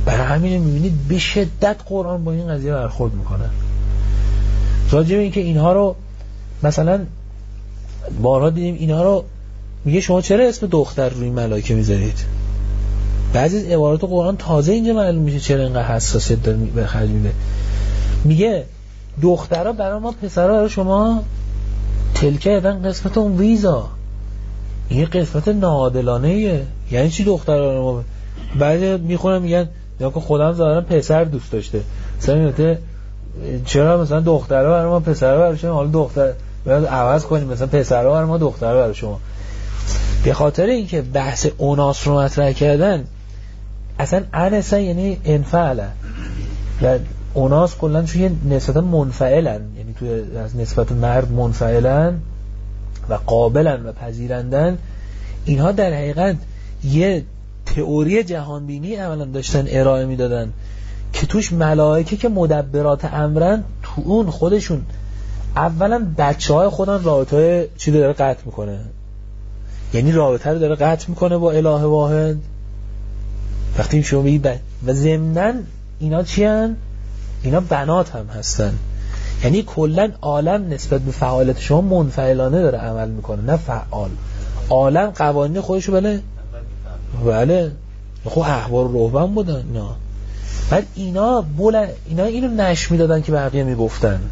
برای همین میبینید به شدت قرآن با این قضیه برخورد میکنه. راجع به این که اینها رو مثلا بارها دیدیم، اینها رو میگه شما چرا اسم دختر روی ملائکه میذارید؟ بعضی از عبارات قرآن تازه اینجا معلوم میشه چرا اینقدر حساسیت داره به خرج میده. میگه دخترها برای ما، پسرها برای شما. تلکه ادن قسمت اون ویزا، این قسمت ناعادلانه‌ایه. یعنی چی دخترها رو ما؟ بعضی میخونم میگن یا که خودم ظاهرا پسر دوست داشته، مثلا چرا مثلا دخترها برای ما، پسرها برای شما، حالا دختر باید عوض کنیم، مثلا پسرها برای ما، دخترها برای شما. به خاطر اینکه بحث اوناس رو مطرح کردن، اصلا انسا یعنی انفعله و اوناس کلن توی نسبت منفعلن، یعنی توی از نسبت مرد منفعلن و قابلن و پذیرندن. اینها در حقیقت یه تئوری جهانبینی اولا داشتن ارائه میدادن که توش ملائکه که مدبرات امرن، تو اون خودشون اولا بچه‌های خودن رابطه چی داره قطع میکنه، یعنی رابطه رو داره قطع میکنه با اله واحد. وقتی شما بگید و ضمناً اینا چی هن؟ اینا بنات هم هستن. یعنی کلن عالم نسبت به فعالیت شما منفعلانه داره عمل میکنه، نه فعال. عالم قوانین خودشو بله خب احبار رهبان بودن. نه بعد اینا اینو نشر میدادن که بقیه میگفتن،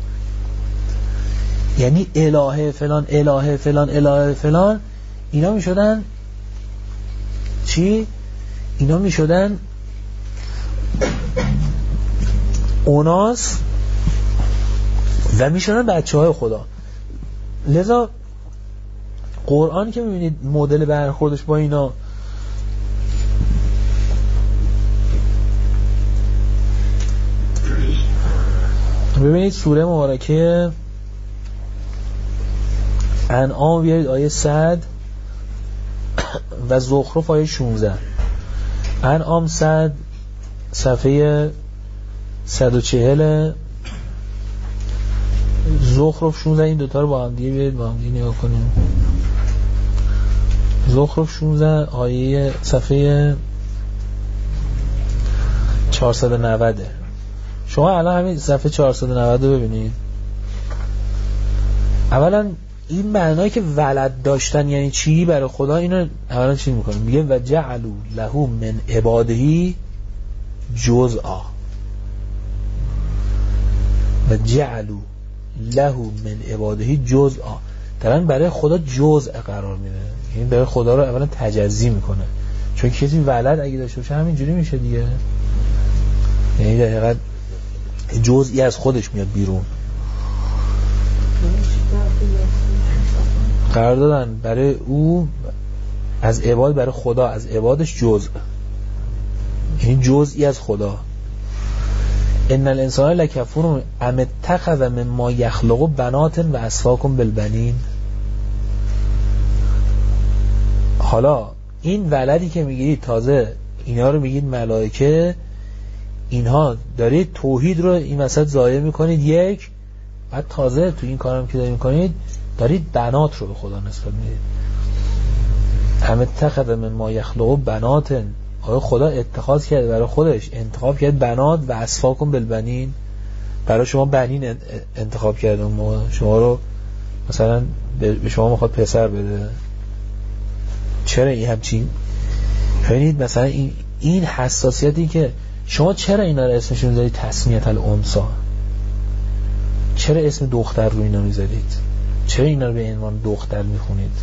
یعنی اله فلان اله فلان اله فلان. اینا میشدن چی؟ اینا میشدن اوناس و میشدن بچه های خدا. لذا قرآن که میبینید مدل برخوردش با اینا، ببینید سوره مبارکه انعام بیارید آیه 100 و زخرف آیه 16. انعام 100 صفحه 140، زخرف 16. این دوتا رو با هم دیگه بیارید با هم دیگه نگاه کنیم. زخرف 16 آیه صفحه 490. شما الان همین صفحه 490 رو ببینید. اولا این معنایی که ولد داشتن یعنی چی برای خدا، اینو اولا چی میکنه؟ میگه و جعلوا له من عباده جزءا، و جعلوا له من عباده جزءا، دارن برای خدا جزء قرار میده. یعنی برای خدا رو اولا تجزی میکنه، چون کسی ولد اگه داشته باشه همینجوری میشه دیگه، یعنی در حقیقت جزئی از خودش میاد بیرون. قرار دادن برای او از عباد، برای خدا از عبادش جزء، یعنی جزئی از خدا. ان الانسان لکفور ام اتخذ مما یخلق بنات و اصفاکم بالبنین. حالا این ولدی که میگیرید، تازه اینا رو میگید ملائکه، اینها دارید توحید رو این وسط ضایع میکنید یک، بعد تازه تو این کارم که دارید میکنید دارید بنات رو به خدا نسبت میدید. ام اتخذ مما یخلق بنات، آیا خدا اتخاذ کرده برای خودش، انتخاب کرد بنات و اصفاکم بالبنین، برای شما بنین انتخاب کرده، شما رو مثلا به شما میخواد پسر بده. چرا این همچین؟ ببینید مثلا این حساسیتی که شما چرا اینا رو اسمشون میذارید تسمیت الانثی، چرا اسم دختر رو اینا میذارید، چرا اینا رو به عنوان دختر میخونید؟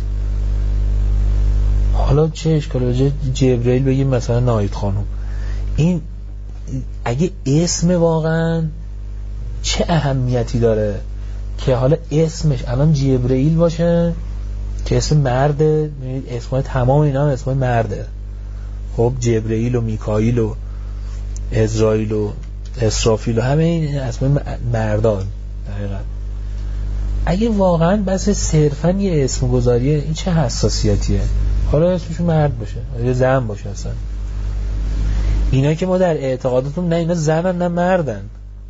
حالا چه اشکالی؟ جبرئیل بگیم مثلا ناهید خانم، این اگه اسم واقعا چه اهمیتی داره که حالا اسمش الان جبرئیل باشه که اسم مرده؟ اسمای تمام اینا هم اسمای مرده. خب جبرئیل و میکائیل و عزرائیل و اسرافیل و همه این اسمای مردان. دقیقا اگه واقعا بس صرفا یه اسم گذاریه، این چه حساسیتیه؟ حالا اسمشون مرد باشه یا زن باشه. اصلا اینا که ما در اعتقاداتون نه اینا زنن نه مردن،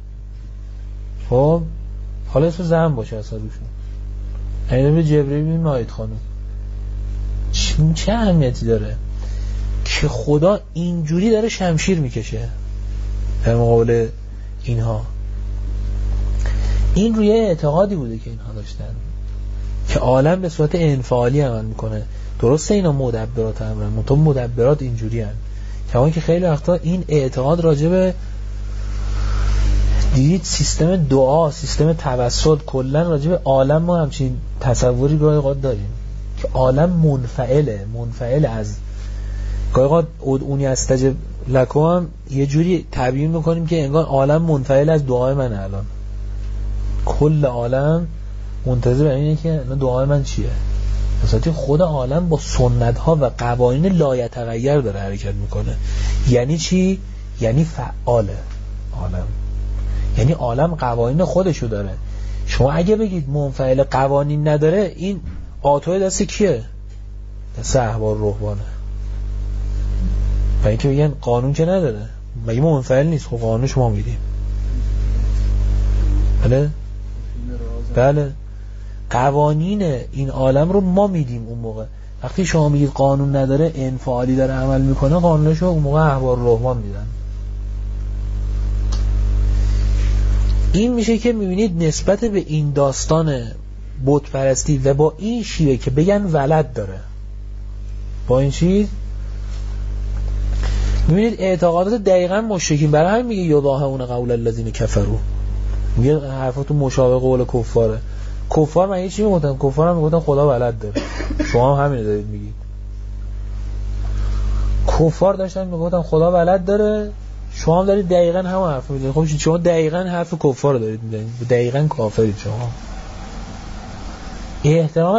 خب حالا اسم زن باشه اصلا روشون، اینا به جبرئیل بیم ناهید خانم، چه اهمیتی داره که خدا اینجوری داره شمشیر میکشه در مقابل اینها. این روی اعتقادی بوده که اینها داشتن که عالم به صورت انفعالی عمل میکنه. درسته اینا مدبرات امرن، منتها مدبرات اینجوری هن. کمان که خیلی وقتا این اعتقاد راجبه دیدید سیستم دعا، سیستم توسل، کلن راجب عالم ما همچین تصوری گاهی اوقات داریم که عالم منفعل از گاهی اوقات ادعونی استجب لکم هم یه جوری تعبیر میکنیم که انگار عالم منفعل از دعای من. الان کل عالم منتظر اینه که دعای من چیه. مثلا خود عالم با سنت ها و قوانین لایتغیر داره حرکت میکنه. یعنی چی؟ یعنی فعاله عالم، یعنی عالم قوانین خودشو داره. شما اگه بگید منفعل قوانین نداره، این آتوی دست کیه؟ دست احبار رهبانه. و اینکه بگن قانون که نداره، مگه منفعل نیست؟ خب قانون شما میدیم. بله قوانین این عالم رو ما میدیم. اون موقع وقتی شما میگید قانون نداره، انفعالی داره عمل میکنه، قانونشو اون موقع احبار رهبان میدن. این میشه که میبینید نسبت به این داستان بت پرستی و با این شیوه که بگن ولد داره، با این چیز میبینید اعتقادات دقیقا مشرکین. برای همین میگه یضاهئون قول الذین کفروا، میگه حرفاتون مشابه قول کفاره. کفار من یه چی میگفتن؟ کفار هم میگفتن خدا ولد داره. شما هم همین دارید میگید. کفار داشتن میگفتن خدا ولد داره، شما هم دارید دقیقاً همون حرف میزنید. خب شما دقیقاً حرف کفار رو دارید میزنید، دقیقاً کافرید شما. احترام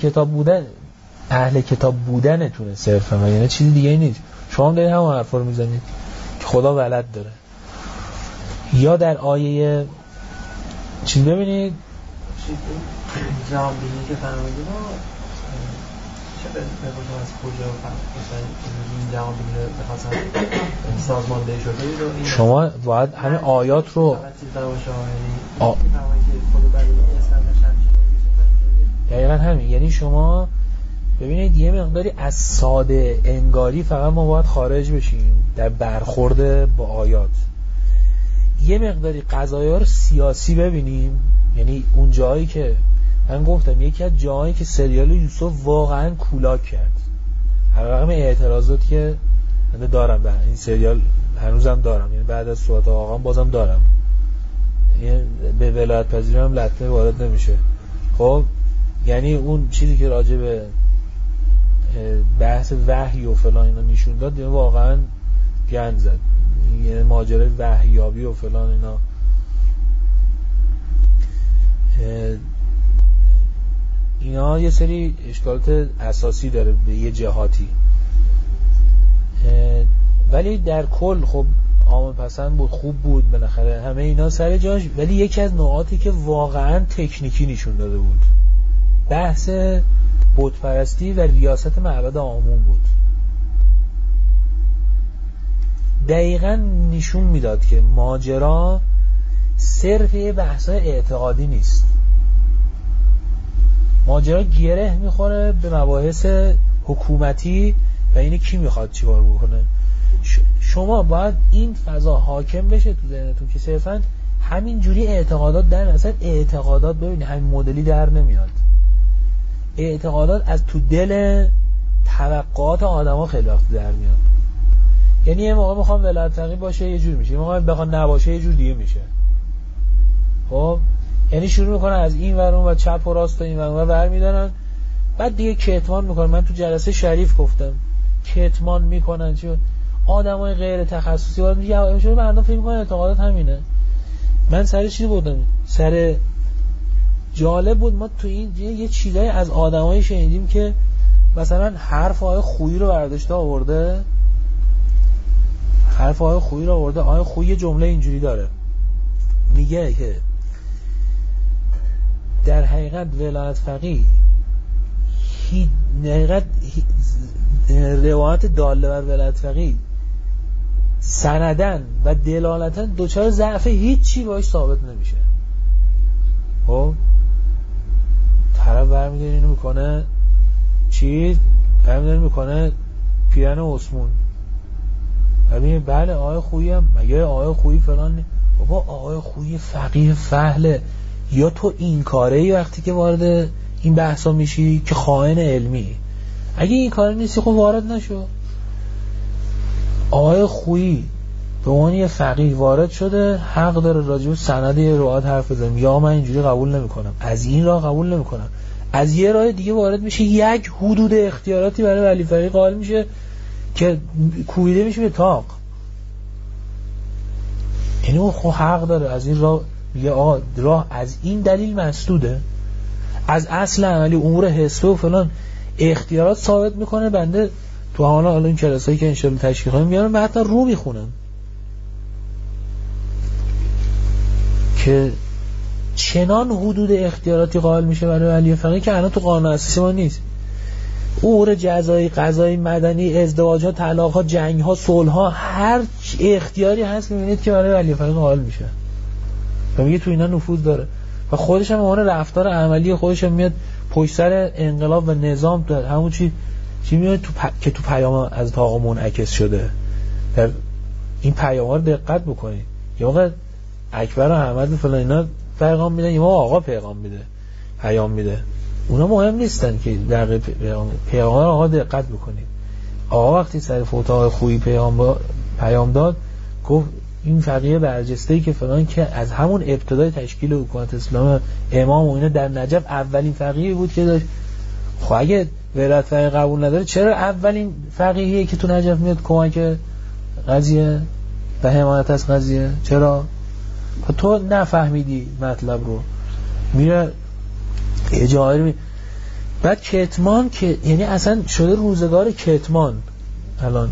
اهل کتاب بودنتونه صرفا، یعنی چیزی دیگه نیست. شما هم دارید همون حرف رو میزنید که خدا ولد داره. یا در آیه چی ببینید جواب بینی که فرمودید چه بگوشم از کجا مثلا این جواب بینی رو بخواستن سازمانده شده؟ شما باید همه آیات رو دقیقا همین. یعنی شما ببینید یه مقداری از ساده انگاری فقط ما باید خارج بشیم در برخورد با آیات. یه مقداری قضایا رو سیاسی ببینیم. یعنی اون جایی که من گفتم یکی از جایی که سریال یوسف واقعا کولاک کرد، هر رقم اعتراضاتی که من دارم به این سریال هنوزم دارم، یعنی بعد از صحبت آقام بازم دارم، یعنی به ولایت پذیری هم لطمه وارد نمیشه. خب یعنی اون چیزی که راجع به بحث وحی و فلان اینا نشون داد، یعنی واقعا گند زد. یعنی ماجرای وحیابی و فلان اینا یه سری اشکالات اساسی داره به یه جهاتی، ولی در کل خب عامه پسند بود، خوب بود بالاخره همه اینا سر جاش. ولی یکی از نقاطی که واقعا تکنیکی نشون داده بود بحث بت پرستی و ریاست معبد آمون بود. دقیقا نشون میداد که ماجرا صرف یه بحثای اعتقادی نیست، ماجرا گره میخوره به مباحث حکومتی و اینه کی میخواد چی کار بکنه. شما باید این فضا حاکم بشه تو ذهنتون که صرفا همین جوری اعتقادات در اصلا اعتقادات ببینید همین مدلی در نمیاد. اعتقادات از تو دل توقعات آدما خیلی وقت در میاد. یعنی یه موقع میخوام ولایت فقیه باشه یه جور میشه، یه موقع بخوام نباشه یه جور دیگه میشه. خب یعنی شروع میکنن از این ور اون و چپ و راست و این ور اون برمیدارن، بعد دیگه کتمان میکنن. من تو جلسه شریف گفتم کتمان میکنن چه آدمای غیر تخصصی وارد میگه چرا مردم فکر میکنن اعتقادات همینه. من سر چیزی بودم، سر جالب بود ما تو این یه چیزایی از آدمایی شنیدیم که مثلا حرف آقای خویی رو برداشته آورده، حرف آقای خویی رو آورده. آقای خویی جمله اینجوری داره، میگه که در حقیقت ولایت فقیه روایت داله بر ولایت فقیه سندن و دلالتن دوچار ضعف هیچی باش ثابت نمیشه. خب طرف برمیداره اینو میکنه چی؟ برمیداره میکنه پیرن عثمان. ببین بله آقای خویی هم مگه آقای خویی فلان نه؟ بابا آقای خویی فقیه فهله. یا تو این کاره وقتی که وارد این بحثا میشی که خائن علمی، اگه این کاره نیستی خب وارد نشو. آقای خویی به عنوان یه فقیه وارد شده، حق داره راجع به سند روایت حرف بزنه. یا من اینجوری قبول نمیکنم، از این راه قبول نمیکنم، از یه راه دیگه وارد میشه، یک حدود اختیاراتی برای ولی فقیه قائل میشه که کوبیده میشه به طاق. یعنی اون خب حق داره از این راه میگه آقا راه از این دلیل مسدوده، از اصل عملی امور حسبه و فلان اختیارات ثابت میکنه. بنده تو حالا این کلاسایی که انشالله تشکیل کنیم میارم و حتی رو میخونم که چنان حدود اختیاراتی قائل میشه برای ولی فقیه که الان تو قانون اساسی ما نیست. امور جزایی، قضایی، مدنی، ازدواج‌ها، طلاق‌ها، جنگ‌ها، صلح‌ها، هر اختیاری هست می‌بینید که برای ولی فقیه قائل میشه و میگه تو اینا نفوذ داره و خودش هم اون رفتار عملی خودش هم میاد پشت سر انقلاب و نظام داره. همون چی میاد که تو پیام از طاقه منعکس شده. در این پیام‌ها رو دقت بکنید. یه موقع اکبر و احمد و فلان اینا پیغام میدن، یه موقع آقا پیغام میده، پیام میده. اونا مهم نیستن که در پیغام رو آقا دقت بکنید. آقا وقتی سر فوت آقای خویی پیام داد گفت این فقیه برجسته‌ای که فلان که از همون ابتدای تشکیل حکومت اسلام امام و اینا در نجف اولین فقیهی بود که داشت. خب اگه ولایت فقیه قبول نداره چرا اولین فقیهیه که تو نجف میاد کمک قضیه و حمایت از قضیه؟ چرا؟ تو نفهمیدی مطلب رو، میره اجاره بعد کتمان که یعنی اصلا شده روزگار کتمان. الان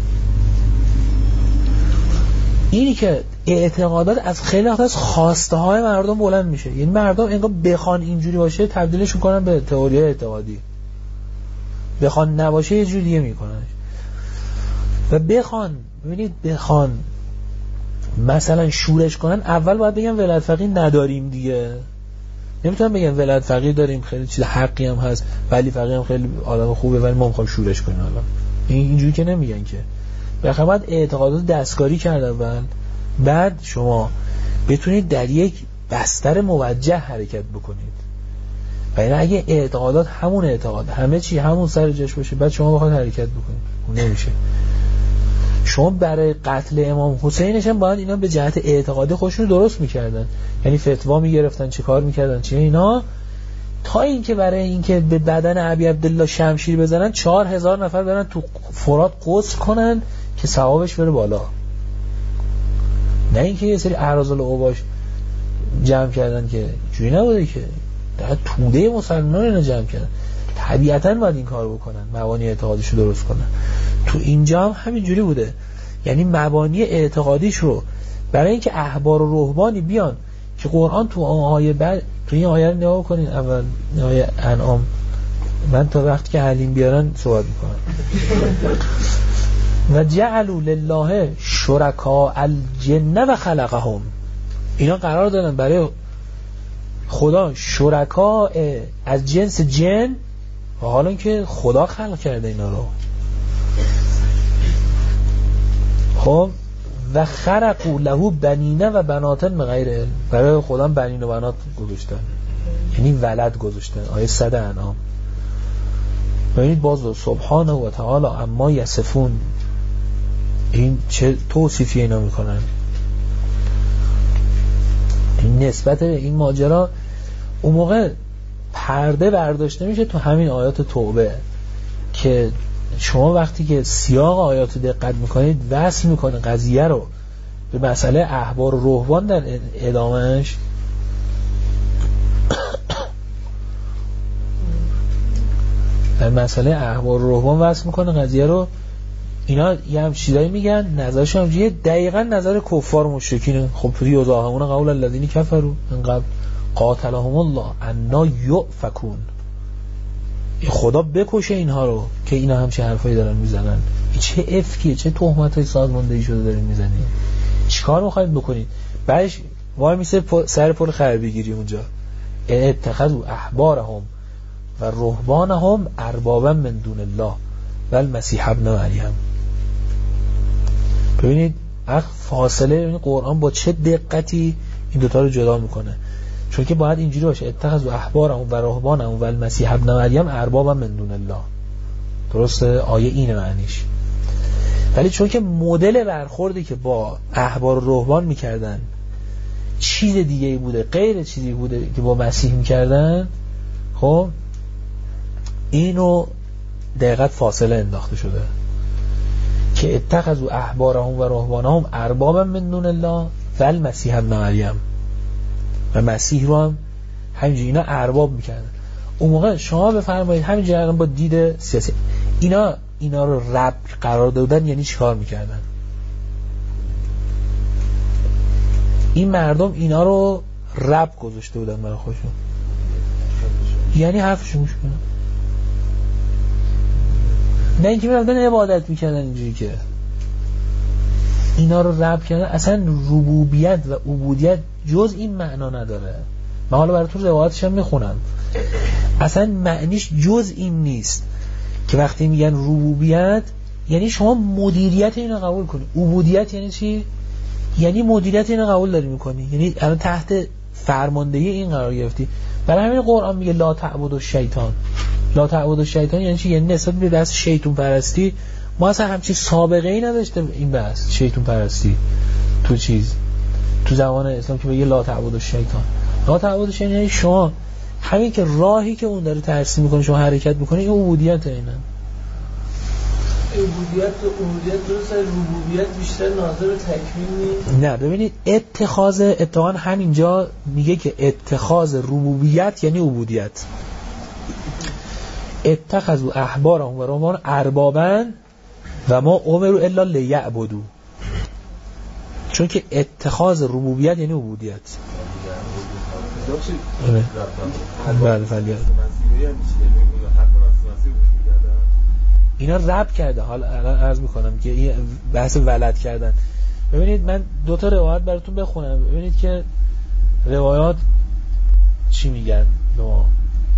اینی که اعتقادات از خیلی وقت از خواسته های مردم بلند میشه، یعنی مردم انگار بخوان اینجوری باشه تبدیلش میکنن به تئوری اعتقادی، بخوان نباشه یه جوری دیگه میکنن. و بخوان مثلا شورش کنن، اول باید بگن ولایت فقیه نداریم دیگه. نمیتونم بگم ولایت فقیه داریم، خیلی چیز حقی هم هست، ولی فقیه هم خیلی آدم خوبه ولی ما میخوایم شورش کنیم. حالا اینجوری که نمیگن که. بخاطر بعد اعتقادات دستکاری کرده بعد شما بتونید در یک بستر موجه حرکت بکنید. و این اگه اعتقادات همون اعتقاد همه چی همون سر جاش باشه بعد شما بخواید حرکت بکنید اون نمیشه. شما برای قتل امام حسینش هم باید اینا به جهت اعتقادی خودشون درست میکردن، یعنی فتوا میگرفتن چه کار میکردن چه اینا، تا اینکه برای اینکه به بدن ابی عبدالله شمشیر بزنن 4000 نفر برن تو فرات غسل کنن که ثوابش بره بالا. نه اینکه یه سری اعراض الاوباش جمع کردن که جوری نبوده که در توده مسلمانان اینا جمع کردن. طبیعتاً باید این کار بکنن، مبانی اعتقادیش رو درست کنن. تو اینجا هم همین جوری بوده، یعنی مبانی اعتقادیش رو برای اینکه احبار و رهبانی بیان که قرآن تو آیه بعد تو این آیه رو نگاه کنین، اول آیه انعام، من تا وقتی که حلیم بیارن صحبت میکنم. و جعلوا لله شرکاء الجن و خلقهم، اینا قرار دادن برای خدا شرکاء از جنس جن و حالا که خدا خلق کرده اینا رو. خب و خرقوا له بنین و بناتن بغیر علم، برای خدا بنین و بنات گذاشتن یعنی ولد گذاشتن. آیه 100 انعام. ببینید باز سبحانه و تعالی اما یصفون، این چه توصیفی اینا میکنن. این نسبت به این ماجرا اون موقع پرده برداشته میشه تو همین آیات توبه که شما وقتی که سیاق آیات دقت میکنید وصل میکنه قضیه رو به مسئله احبار و رهبان در ادامهش. در مسئله احبار و رهبان وصل میکنه قضیه رو. اینا یه هم چیزایی میگن نظرشون هم دقیقا نظر کفار و مشرکینه. خب یوزاهمون قول الذین کفروا من قبل قاتلهم الله انا یؤفکون، خدا بکشه اینها رو که اینا همچه حرفایی دارن میزنن. چه افکیه، چه تهمتای سازماندهی شده دارین میزنید، چیکار میخواید بکنید؟ بعدش وای میسه سر پل خربی گیری اونجا اتخذوا احبارهم و رهبانهم اربابا من دون الله و المسیح ابن مریم. ببینید فاصله، ببینید قرآن با چه دقتی این دوتا رو جدا میکنه، چون که باید اینجوری باشه اتخذوا احبارهم و رهبانهم و المسیح ابن مریم اربابا من دون الله. درسته؟ آیه اینه معنیش. ولی چون که مدل برخوردی که با احبار و رهبان میکردن چیز دیگه بوده، غیر چیزی بوده که با مسیح میکردن، خب اینو دقیقاً فاصله انداخته شده که اتخذوا احبارهم و رهبانهم اربابا من دون الله و المسیح ابن مریم، و مسیح رو هم همینجوری اینا ارباب میکردن. اون موقع شما بفرمایید همینجوری با دید سیاسی اینا رو رب قرار دادن یعنی چیکار میکردن؟ این مردم اینا رو رب گذاشته بودن برای خودشون، یعنی حرفشون گوش کنن، نه اینکه میرفتن عبادت میکردن اینجوری که اینا رو رب کردن. اصلا ربوبیت و عبودیت جز این معنا نداره. من حالا براتون روایتش هم میخونم. اصلا معنیش جز این نیست که وقتی میگن ربوبیت یعنی شما مدیریت اینو قبول کنی. عبودیت یعنی چی؟ یعنی مدیریت اینو قبول داری میکنی، یعنی الان تحت فرماندهی این قرار گرفتی. برای همین قرآن میگه لا تعبدوا الشیطان. لا تعبدوا الشیطان یعنی چی؟ یعنی نسبت به دست شیطان پرستی ما اصلا همچین سابقه ای نداشته این بحث شیطان پرستی تو زمان اسلام که بگه لا تعبدوا الشیطان. لا تعبدوا الشیطان یعنی شما همین که راهی که اون داره ترسیم میکنه شما حرکت میکنه، این عبودیت اینه. عبودیت درست، ربوبیت بیشتر ناظر به تکمیل نیست. نه ببینید اتفاقا همینجا میگه که اتخاذ ربوبیت یعنی عبودیت. اتخذوا احبارهم و رهبانهم اربابا و ما امروا الا لیعبدوا، چون که اتخاذ ربوبیت یعنی عبودیت. بله فعلیت اینا رب کرده. حالا الان عرض میکنم که این بحث ولد کردن. ببینید من دو تا روایت براتون بخونم ببینید که روایات چی میگن به ما.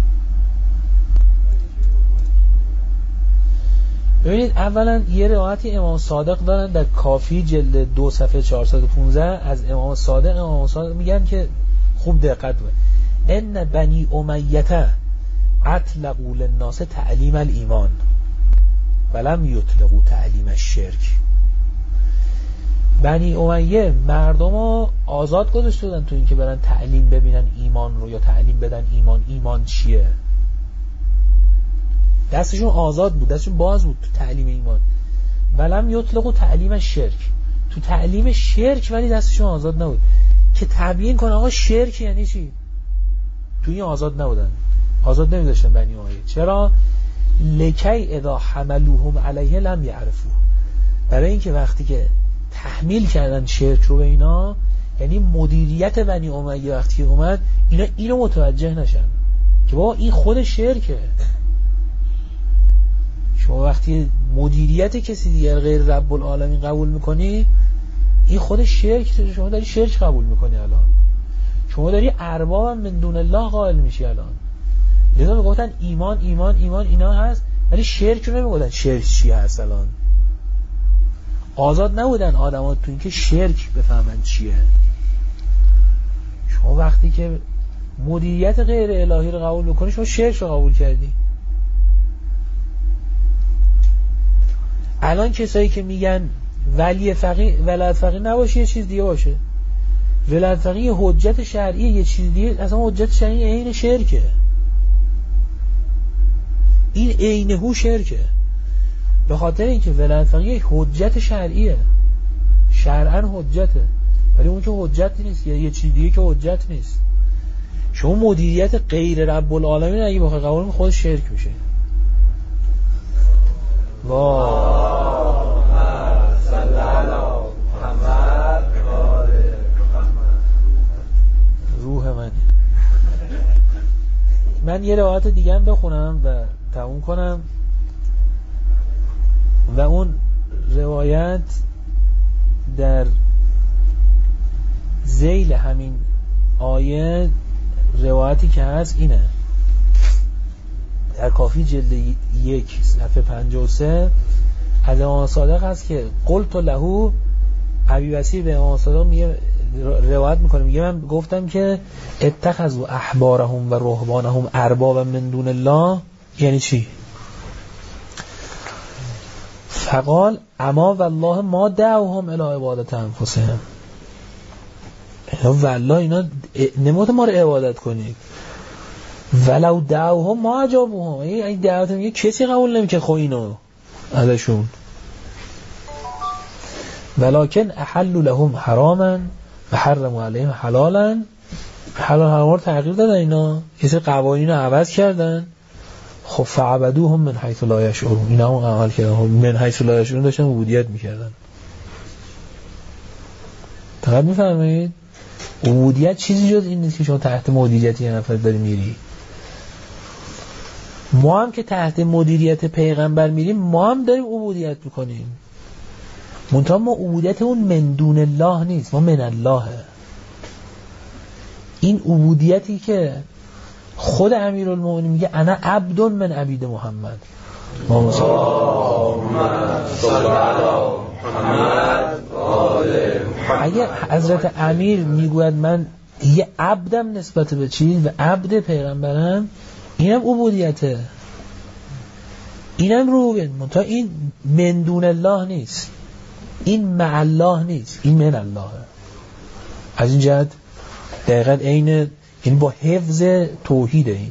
ببینید اولا یه روایتی امام صادق دارن در کافی جلد 2 صفحه 415 از امام صادق میگن که خوب دقت کنید. ان بنی امیه اطلقوا للناس تعلیم الایمان ولم یطلقوا تعلیم الشرک. بنی امیه مردم رو آزاد گذاشته بودن تو این که برن تعلیم ببینن ایمان رو یا تعلیم بدن ایمان چیه. دستشون آزاد بود، دستشون باز بود تو تعلیم ایمان. ولم یطلقوا تعلیم الشرک، تو تعلیم شرک ولی دستشون آزاد نبود که تبیین کنه آقا شرک یعنی چی. تو این آزاد نبودن، آزاد نمیذاشتن بنی امیه. چرا؟ لکی اذا حملوهم علیه لم یعرفو، برای اینکه وقتی که تحمیل کردن شرک رو به اینا، یعنی مدیریت بنی امیه وقتی اومد اینا اینو متوجه نشن که بابا این خود شرکه. شما وقتی مدیریت کسی دیگر غیر رب العالمین قبول میکنی این خود شرک، شما داری شرک قبول میکنی. الان شما داری ارباب من دون الله قائل میشی. الان لذا میگفتن ایمان اینا هست ولی شرک رو نمیگفتن شرک چی هست. الان آزاد نبودن آدم ها تو این که شرک بفهمن چیه. شما وقتی که مدیریت غیر الهی رو قبول بکنی شما شرک رو قبول کردی. الان کسایی که میگن ولی فقیه ولایت فقیه نباشه یه چیز دیگه باشه، ولایت فقیه حجت شرعی یه چیز دیگه، اصلا حجت شرعی عین شرکه. این عینهو شرکه، به خاطر اینکه ولایت فقیه حجت شرعیه، شرعاً حجته، ولی اون که حجت نیست، یه چیز دیگه که حجت نیست. شما مدیریت غیر رب العالمین اگه بخوای قبول کنی خود شرک میشه. روح من یه روایت دیگه هم بخونم و تموم کنم. و اون روایت در ذیل همین آیه روایتی که هست اینه، سرکافی جلد 1 صفحه 53 از امام صادق هست که قلت له، ابی بصیر به امام صادق میگه، روایت میکنه، میگه من گفتم که اتخذوا احبارهم و رهبانهم اربابا من دون الله، یعنی چی؟ فقال اما والله ما دعوهم الی عبادت انفسهم، والله اینا نموت ما رو عبادت کنید، ولو دعوهم ما اجابوهم، این دعوت میگه کسی قبول نمیکنه خو اینو ازشون، ولکن احلوا لهم حراما و حرموا علیهم حلالا، حلال حرام رو تغییر دادن، اینا یه سری قوانین رو عوض کردن. خب فعبدوهم من حیث لا یشعرون، اینا هم عمل کردن من حیث لا یشعرون، داشتن عبودیت میکردن. دقیق میفهمید؟ عبودیت چیزی جز این نیست که شما تحت مدیریت یه نفر داری میری. ما هم که تحت مدیریت پیغمبر میریم، ما هم داریم عبودیت میکنیم، منتها ما عبودیتمون من دون الله نیست، ما من اللهه. این عبودیتی که خود امیرالمومنین میگه انا عبد من عبید محمد، اللهم صل علی محمد. اگه حضرت امیر میگوید من یه عبدم نسبت به چیز و عبد پیغمبرم، اینم عبودیته، اینم روبن، منتها این من دون الله نیست، این مع الله نیست، این من الله. از این جهت دقیقاً عین، این با حفظ توحید، این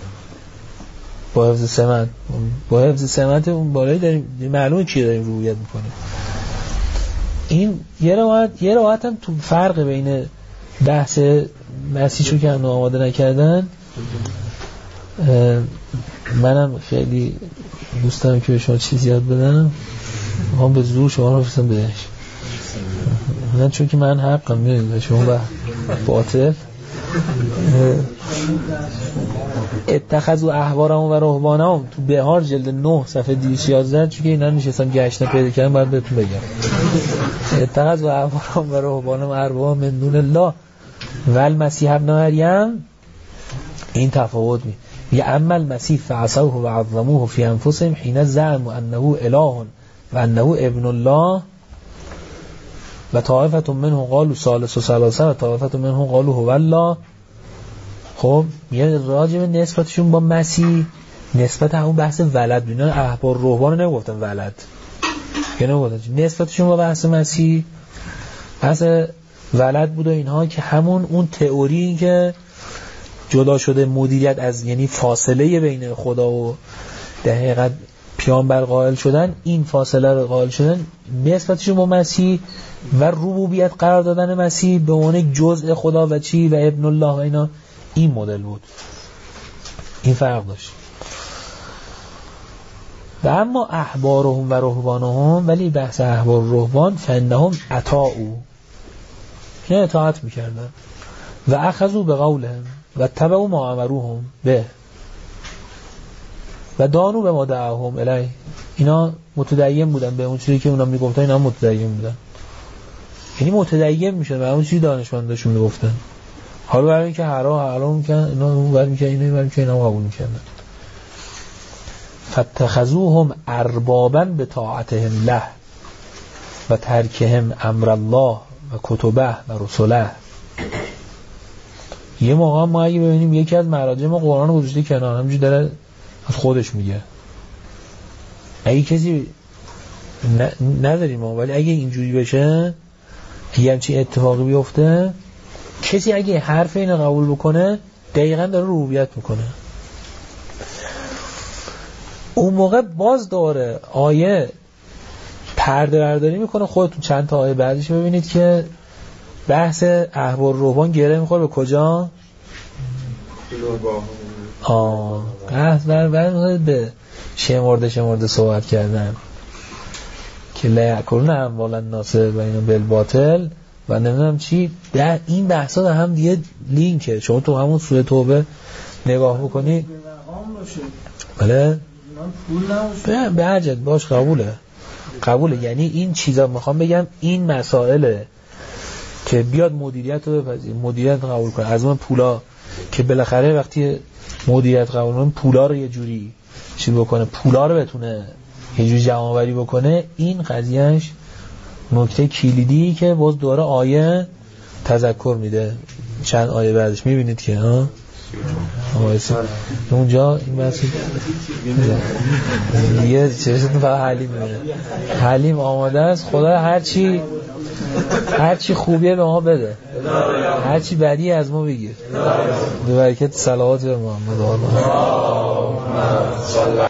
با حفظ سمت، با حفظ سمت اون بالایی داریم معلومه چی داریم رویت میکنیم. این یه روایت هم تو فرق بین بحث مسیحشو که هم آماده نکردن، منم خیلی دوست دارم که به شما چیزی یاد بدم، میخوام به زور شما رو بفرستم بهش، نه چون که من حقم میدونید شما باطل. اتخذوا احبارهم و رهبانهم تو بهار جلد 9 صفحه 211، چون که اینا نشستم گشنه پیدا کردم باید بهتون بگم. اتخذوا احبارهم و رهبانهم اربابا من دون الله و المسیح ابن مریم، این تفاوت میگه اما المسیح فعصوه و عظموه فی انفسهم حین زعموا انه اله و انه ابن الله و طائفه منهم قالوا ثالث ثلاثه و طائفه منهم قالوا هو الله. خب یه راجع به نسبتشون با مسیح، نسبت همون بحث ولد، اینا احبار رهبان نگفتن ولد، یعنی نگفتن نسبتشون با بحث مسیح بحث ولد بود و اینها، که همون اون تئوری که جدا شده مدیریت از، یعنی فاصله بین خدا و در حقیقت پیامبر قائل شدن، این فاصله رو قائل شدن نسبتشون با مسیح و ربوبیت قرار دادن مسیح به عنوان جزء خدا و چی و ابن الله و اینا، این مدل بود، این فرق داشت. و اما احبارهم و رهبانهم، ولی بحث احبار و رهبان فانهم اطاعوا، اینا اطاعت میکردن، و اخذوا بقولهم و تبعوا ما امروهم به و دانو به ما دعاهم الی، اینا متدین بودن به اون چیزی که اونا میگفتن، اینا متدین بودن، یعنی متدین میشن به اون چیزی دانشمنداشون میگفتن. حالا برای اینکه حرام میکنن، اینا اون ور میکنن، اینا قبول میکنن. فاتخذوهم اربابا بطاعتهم له و ترکهم امر الله و کتبه و رسوله. یه موقع ما اگه ببینیم یکی از مراجع ما قرآن گذاشته کنار، همینجوری داره از خودش میگه، اگه کسی نداریم ما، ولی اگه اینجوری بشه، اگه همچین اتفاقی بیفته، کسی اگه حرف اینو قبول بکنه دقیقاً داره ربوبیت میکنه. اون موقع باز داره آیه پرده برداری میکنه، خودتون چند تا آیه بعدش ببینید که بحث احبار رهبان گره میخوره به کجا؟ بحث به شمرده صحبت کردن که لیکرون اموال الناس و اینو بالباطل و نمیدونم چی. در این بحثا در هم دیگه لینکه، شما تو همون سوره توبه نگاه بکنی بله به عجل باش قبوله. یعنی این چیزا میخوام بگم، این مسائله که بیاد مدیریت رو بپذیر، مدیریت قبول کنه، از اون پولا که بالاخره وقتی مدیریت قبول کنه پولا رو یه جوری چی بکنه، پولا رو بتونه یه جوری جمع آوری بکنه، این قضیهش نکته کلیدی که باز دوره آیه تذکر میده. چند آیه بعدش میبینید که اونجا این مسئول یه چشتون فقط حلیم میبینه، حلیم آماده است خدا هرچی خوبیه به ما بده، هرچی بدی از ما بگیر. به برکت صلوات محمد